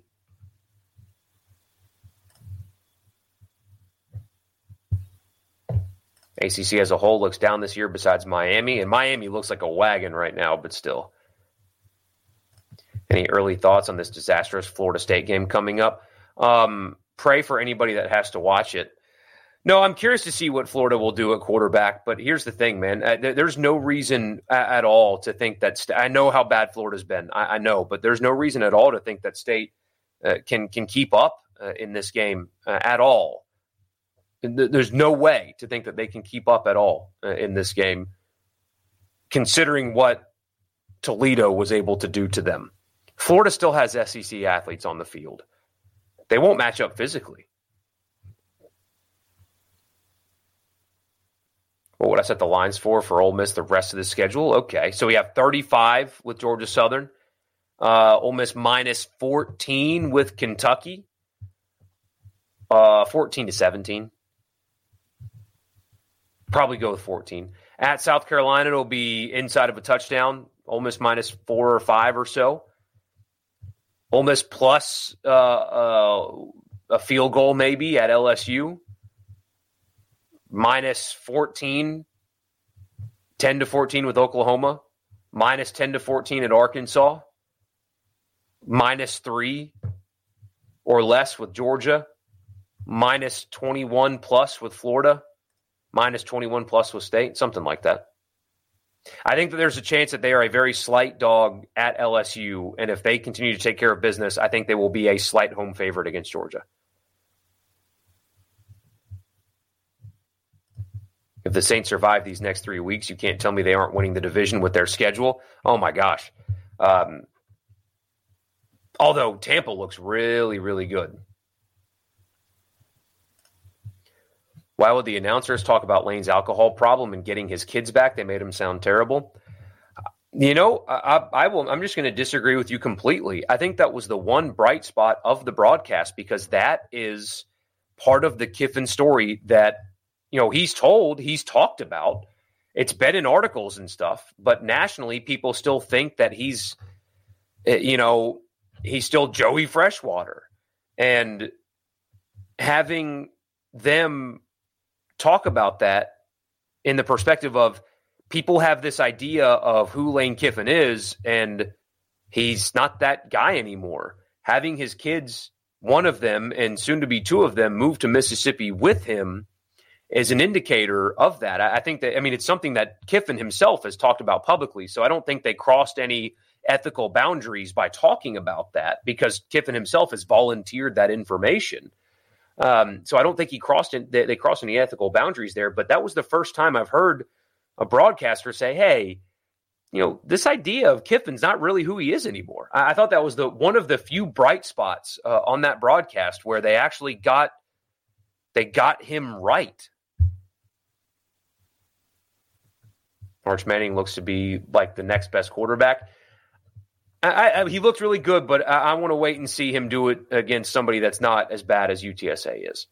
S3: A C C as a whole looks down this year besides Miami, and Miami looks like a wagon right now, but still. Any early thoughts on this disastrous Florida State game coming up? Um, pray for anybody that has to watch it. No, I'm curious to see what Florida will do at quarterback, but here's the thing, man. Uh, th- there's no reason a- at all to think that st- – I know how bad Florida's been. I-, I know, but there's no reason at all to think that State uh, can, can keep up uh, in this game uh, at all. There's no way to think that they can keep up at all in this game, considering what Toledo was able to do to them. Florida still has S E C athletes on the field. They won't match up physically. What would I set the lines for for Ole Miss the rest of the schedule? Okay, so we have thirty-five with Georgia Southern. Uh, Ole Miss minus fourteen with Kentucky. Uh, fourteen to seventeen. Probably go with fourteen. At South Carolina, it'll be inside of a touchdown. Ole Miss minus four or five or so. Ole Miss plus uh, uh, a field goal maybe at L S U. Minus fourteen. ten to fourteen with Oklahoma. Minus ten to fourteen at Arkansas. Minus three or less with Georgia. Minus twenty-one plus with Florida. Minus twenty-one plus with State, something like that. I think that there's a chance that they are a very slight dog at L S U, and if they continue to take care of business, I think they will be a slight home favorite against Georgia. If the Saints survive these next three weeks, you can't tell me they aren't winning the division with their schedule. Oh, my gosh. Um, although Tampa looks really, really good. Why would the announcers talk about Lane's alcohol problem and getting his kids back? They made him sound terrible. You know, I, I will. I'm just going to disagree with you completely. I think that was the one bright spot of the broadcast because that is part of the Kiffin story that, you know, he's told, he's talked about. It's been in articles and stuff, but nationally, people still think that he's, you know, he's still Joey Freshwater. And having them talk about that in the perspective of people have this idea of who Lane Kiffin is, and he's not that guy anymore. Having his kids, one of them and soon to be two of them, move to Mississippi with him is an indicator of that. I think that, I mean, it's something that Kiffin himself has talked about publicly. So I don't think they crossed any ethical boundaries by talking about that because Kiffin himself has volunteered that information. Um, so I don't think he crossed in, they, they crossed any ethical boundaries there, but that was the first time I've heard a broadcaster say, hey, you know, this idea of Kiffin's not really who he is anymore. I, I thought that was the one of the few bright spots uh, on that broadcast where they actually got, they got him right. Arch Manning looks to be like the next best quarterback. I, I, he looked really good, but I, I want to wait and see him do it against somebody that's not as bad as U T S A is.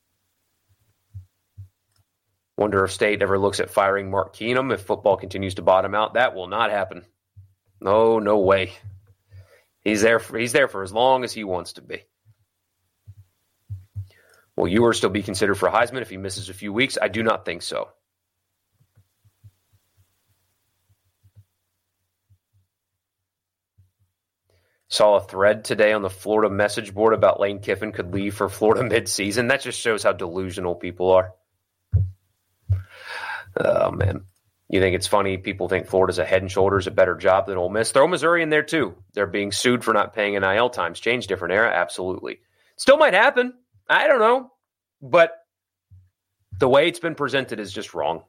S3: Wonder if State ever looks at firing Mark Keenum if football continues to bottom out. That will not happen. No, no way. He's there for, he's there for as long as he wants to be. Will Ewers still be considered for Heisman if he misses a few weeks? I do not think so. Saw a thread today on the Florida message board about Lane Kiffin could leave for Florida midseason. That just shows how delusional people are. Oh, man. You think it's funny people think Florida's a head and shoulders a better job than Ole Miss? Throw Missouri in there, too. They're being sued for not paying N I L times. Change, different era? Absolutely. Still might happen. I don't know. But the way it's been presented is just wrong.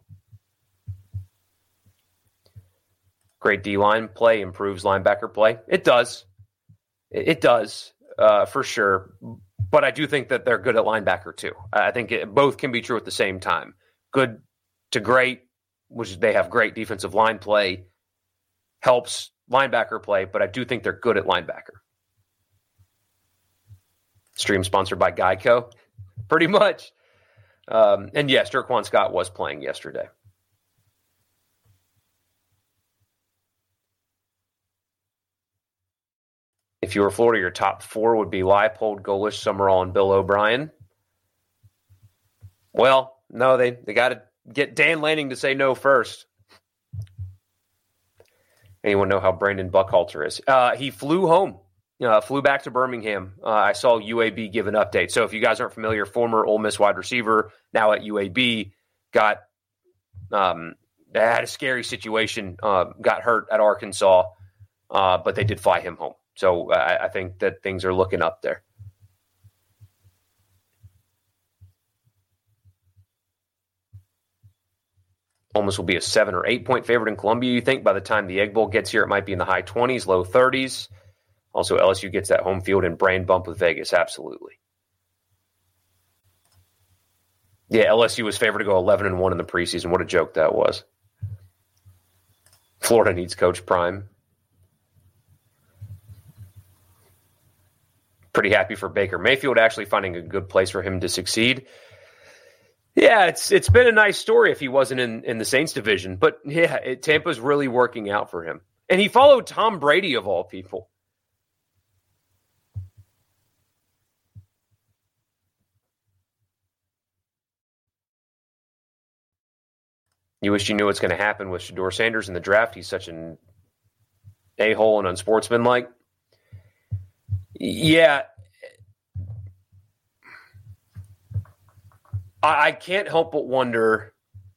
S3: Great D-line play improves linebacker play. It does. It does, uh, for sure. But I do think that they're good at linebacker, too. I think it, both can be true at the same time. Good to great, which they have great defensive line play, helps linebacker play, but I do think they're good at linebacker. Stream sponsored by Geico. Pretty much. Um, and yes, Jerquan Scott was playing yesterday. If you were Florida, your top four would be Leipold, Golish, Summerall, and Bill O'Brien. Well, no, they, they got to get Dan Lanning to say no first. Anyone know how Brandon Buckhalter is? Uh, he flew home, uh, flew back to Birmingham. Uh, I saw U A B give an update. So if you guys aren't familiar, former Ole Miss wide receiver, now at U A B, got um, had a scary situation, uh, got hurt at Arkansas, uh, but they did fly him home. So I, I think that things are looking up there. Ole Miss will be a seven or eight point favorite in Columbia, you think? By the time the Egg Bowl gets here, it might be in the high twenties, low thirties. Also, L S U gets that home field and brain bump with Vegas. Absolutely. Yeah, L S U was favored to go eleven and one in the preseason. What a joke that was. Florida needs Coach Prime. Pretty happy for Baker Mayfield actually finding a good place for him to succeed. Yeah, it's it's been a nice story if he wasn't in, in the Saints division. But, yeah, it, Tampa's really working out for him. And he followed Tom Brady, of all people. You wish you knew what's going to happen with Shedeur Sanders in the draft. He's such an a-hole and unsportsmanlike. Yeah. I can't help but wonder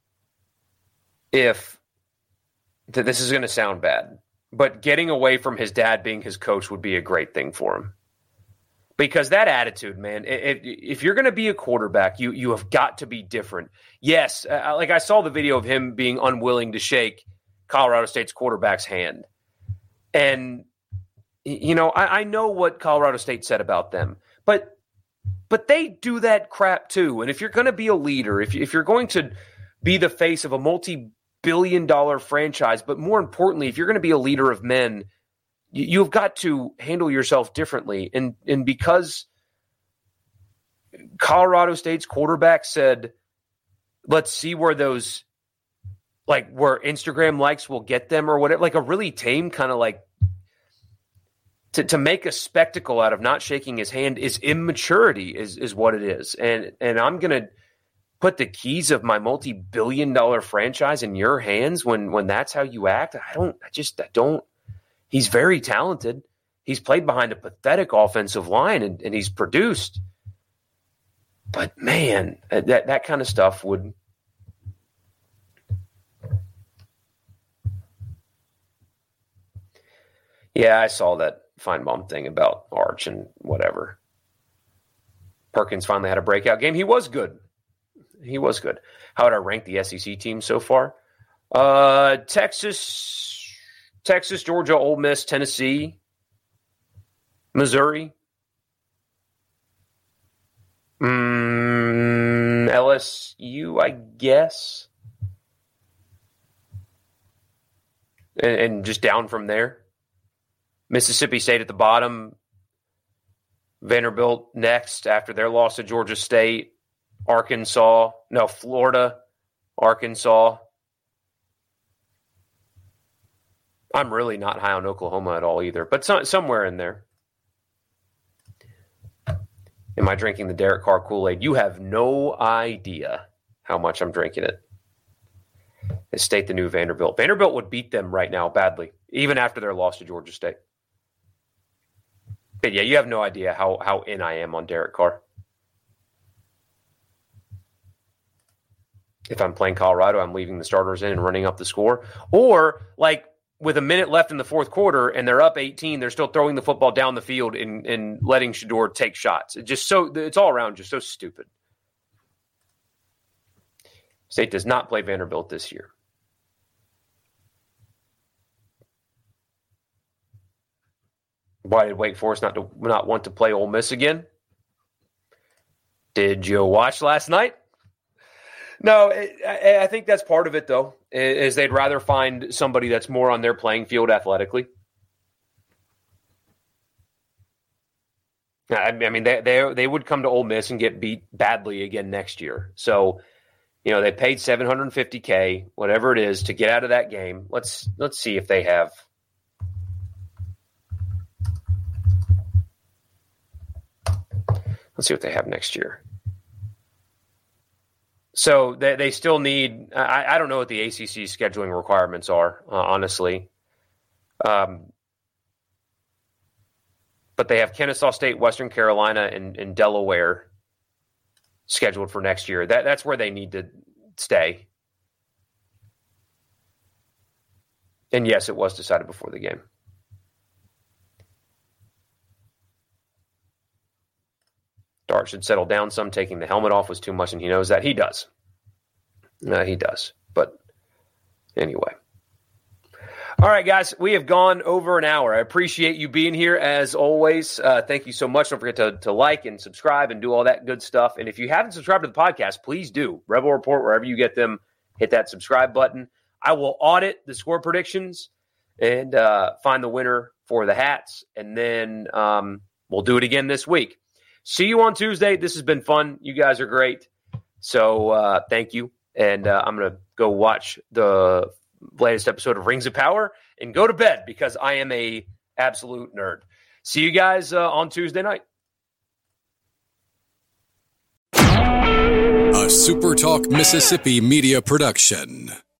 S3: if th- this is going to sound bad, but getting away from his dad being his coach would be a great thing for him. Because that attitude, man, if, if you're going to be a quarterback, you you have got to be different. Yes, uh, like I saw the video of him being unwilling to shake Colorado State's quarterback's hand. And, you know, I, I know what Colorado State said about them, but But they do that crap too. And if you're going to be a leader, if, if you're going to be the face of a multi-billion dollar franchise, but more importantly, if you're going to be a leader of men, you, you've got to handle yourself differently. And, and because Colorado State's quarterback said, let's see where those, like where Instagram likes will get them or whatever, like a really tame kind of like, To, to make a spectacle out of not shaking his hand is immaturity, is is what it is. And and I'm going to put the keys of my multi-billion dollar franchise in your hands when when that's how you act. I don't, I just, I don't. He's very talented. He's played behind a pathetic offensive line and, and he's produced. But man, that, that kind of stuff would. Yeah, I saw that Feinbaum thing about Arch and whatever. Perkins finally had a breakout game. He was good. He was good. How would I rank the S E C team so far? Uh, Texas, Texas, Georgia, Ole Miss, Tennessee, Missouri, mm, L S U, I guess, and, and just down from there. Mississippi State at the bottom, Vanderbilt next after their loss to Georgia State, Arkansas, no, Florida, Arkansas. I'm really not high on Oklahoma at all either, but some, somewhere in there. Am I drinking the Derek Carr Kool-Aid? You have no idea how much I'm drinking it. Is State the new Vanderbilt? Vanderbilt would beat them right now badly, even after their loss to Georgia State. But yeah, you have no idea how, how in I am on Derek Carr. If I'm playing Colorado, I'm leaving the starters in and running up the score. Or, like, with a minute left in the fourth quarter and they're up eighteen, they're still throwing the football down the field and, and letting Shedeur take shots. It's just so, it's all around just so stupid. State does not play Vanderbilt this year. Why did Wake Forest not to, not want to play Ole Miss again? Did you watch last night? No, it, I, I think that's part of it, though, is they'd rather find somebody that's more on their playing field athletically. I mean, they they they would come to Ole Miss and get beat badly again next year. So, you know, they paid seven hundred fifty K, whatever it is, to get out of that game. Let's let's see if they have. Let's see what they have next year. So they they still need. I, I don't know what the A C C scheduling requirements are, uh, honestly. Um, but they have Kennesaw State, Western Carolina, and, and Delaware scheduled for next year. That that's where they need to stay. And yes, it was decided before the game. Dart should settle down some. Taking the helmet off was too much, and he knows that. He does. Uh, he does. But anyway. All right, guys, we have gone over an hour. I appreciate you being here as always. Uh, thank you so much. Don't forget to, to like and subscribe and do all that good stuff. And if you haven't subscribed to the podcast, please do. Rebel Report, wherever you get them, hit that subscribe button. I will audit the score predictions and uh, find the winner for the hats, and then um, we'll do it again this week. See you on Tuesday. This has been fun. You guys are great. So uh, thank you. And uh, I'm going to go watch the latest episode of Rings of Power and go to bed because I am a absolute nerd. See you guys uh, on Tuesday night.
S1: A SuperTalk Mississippi media production.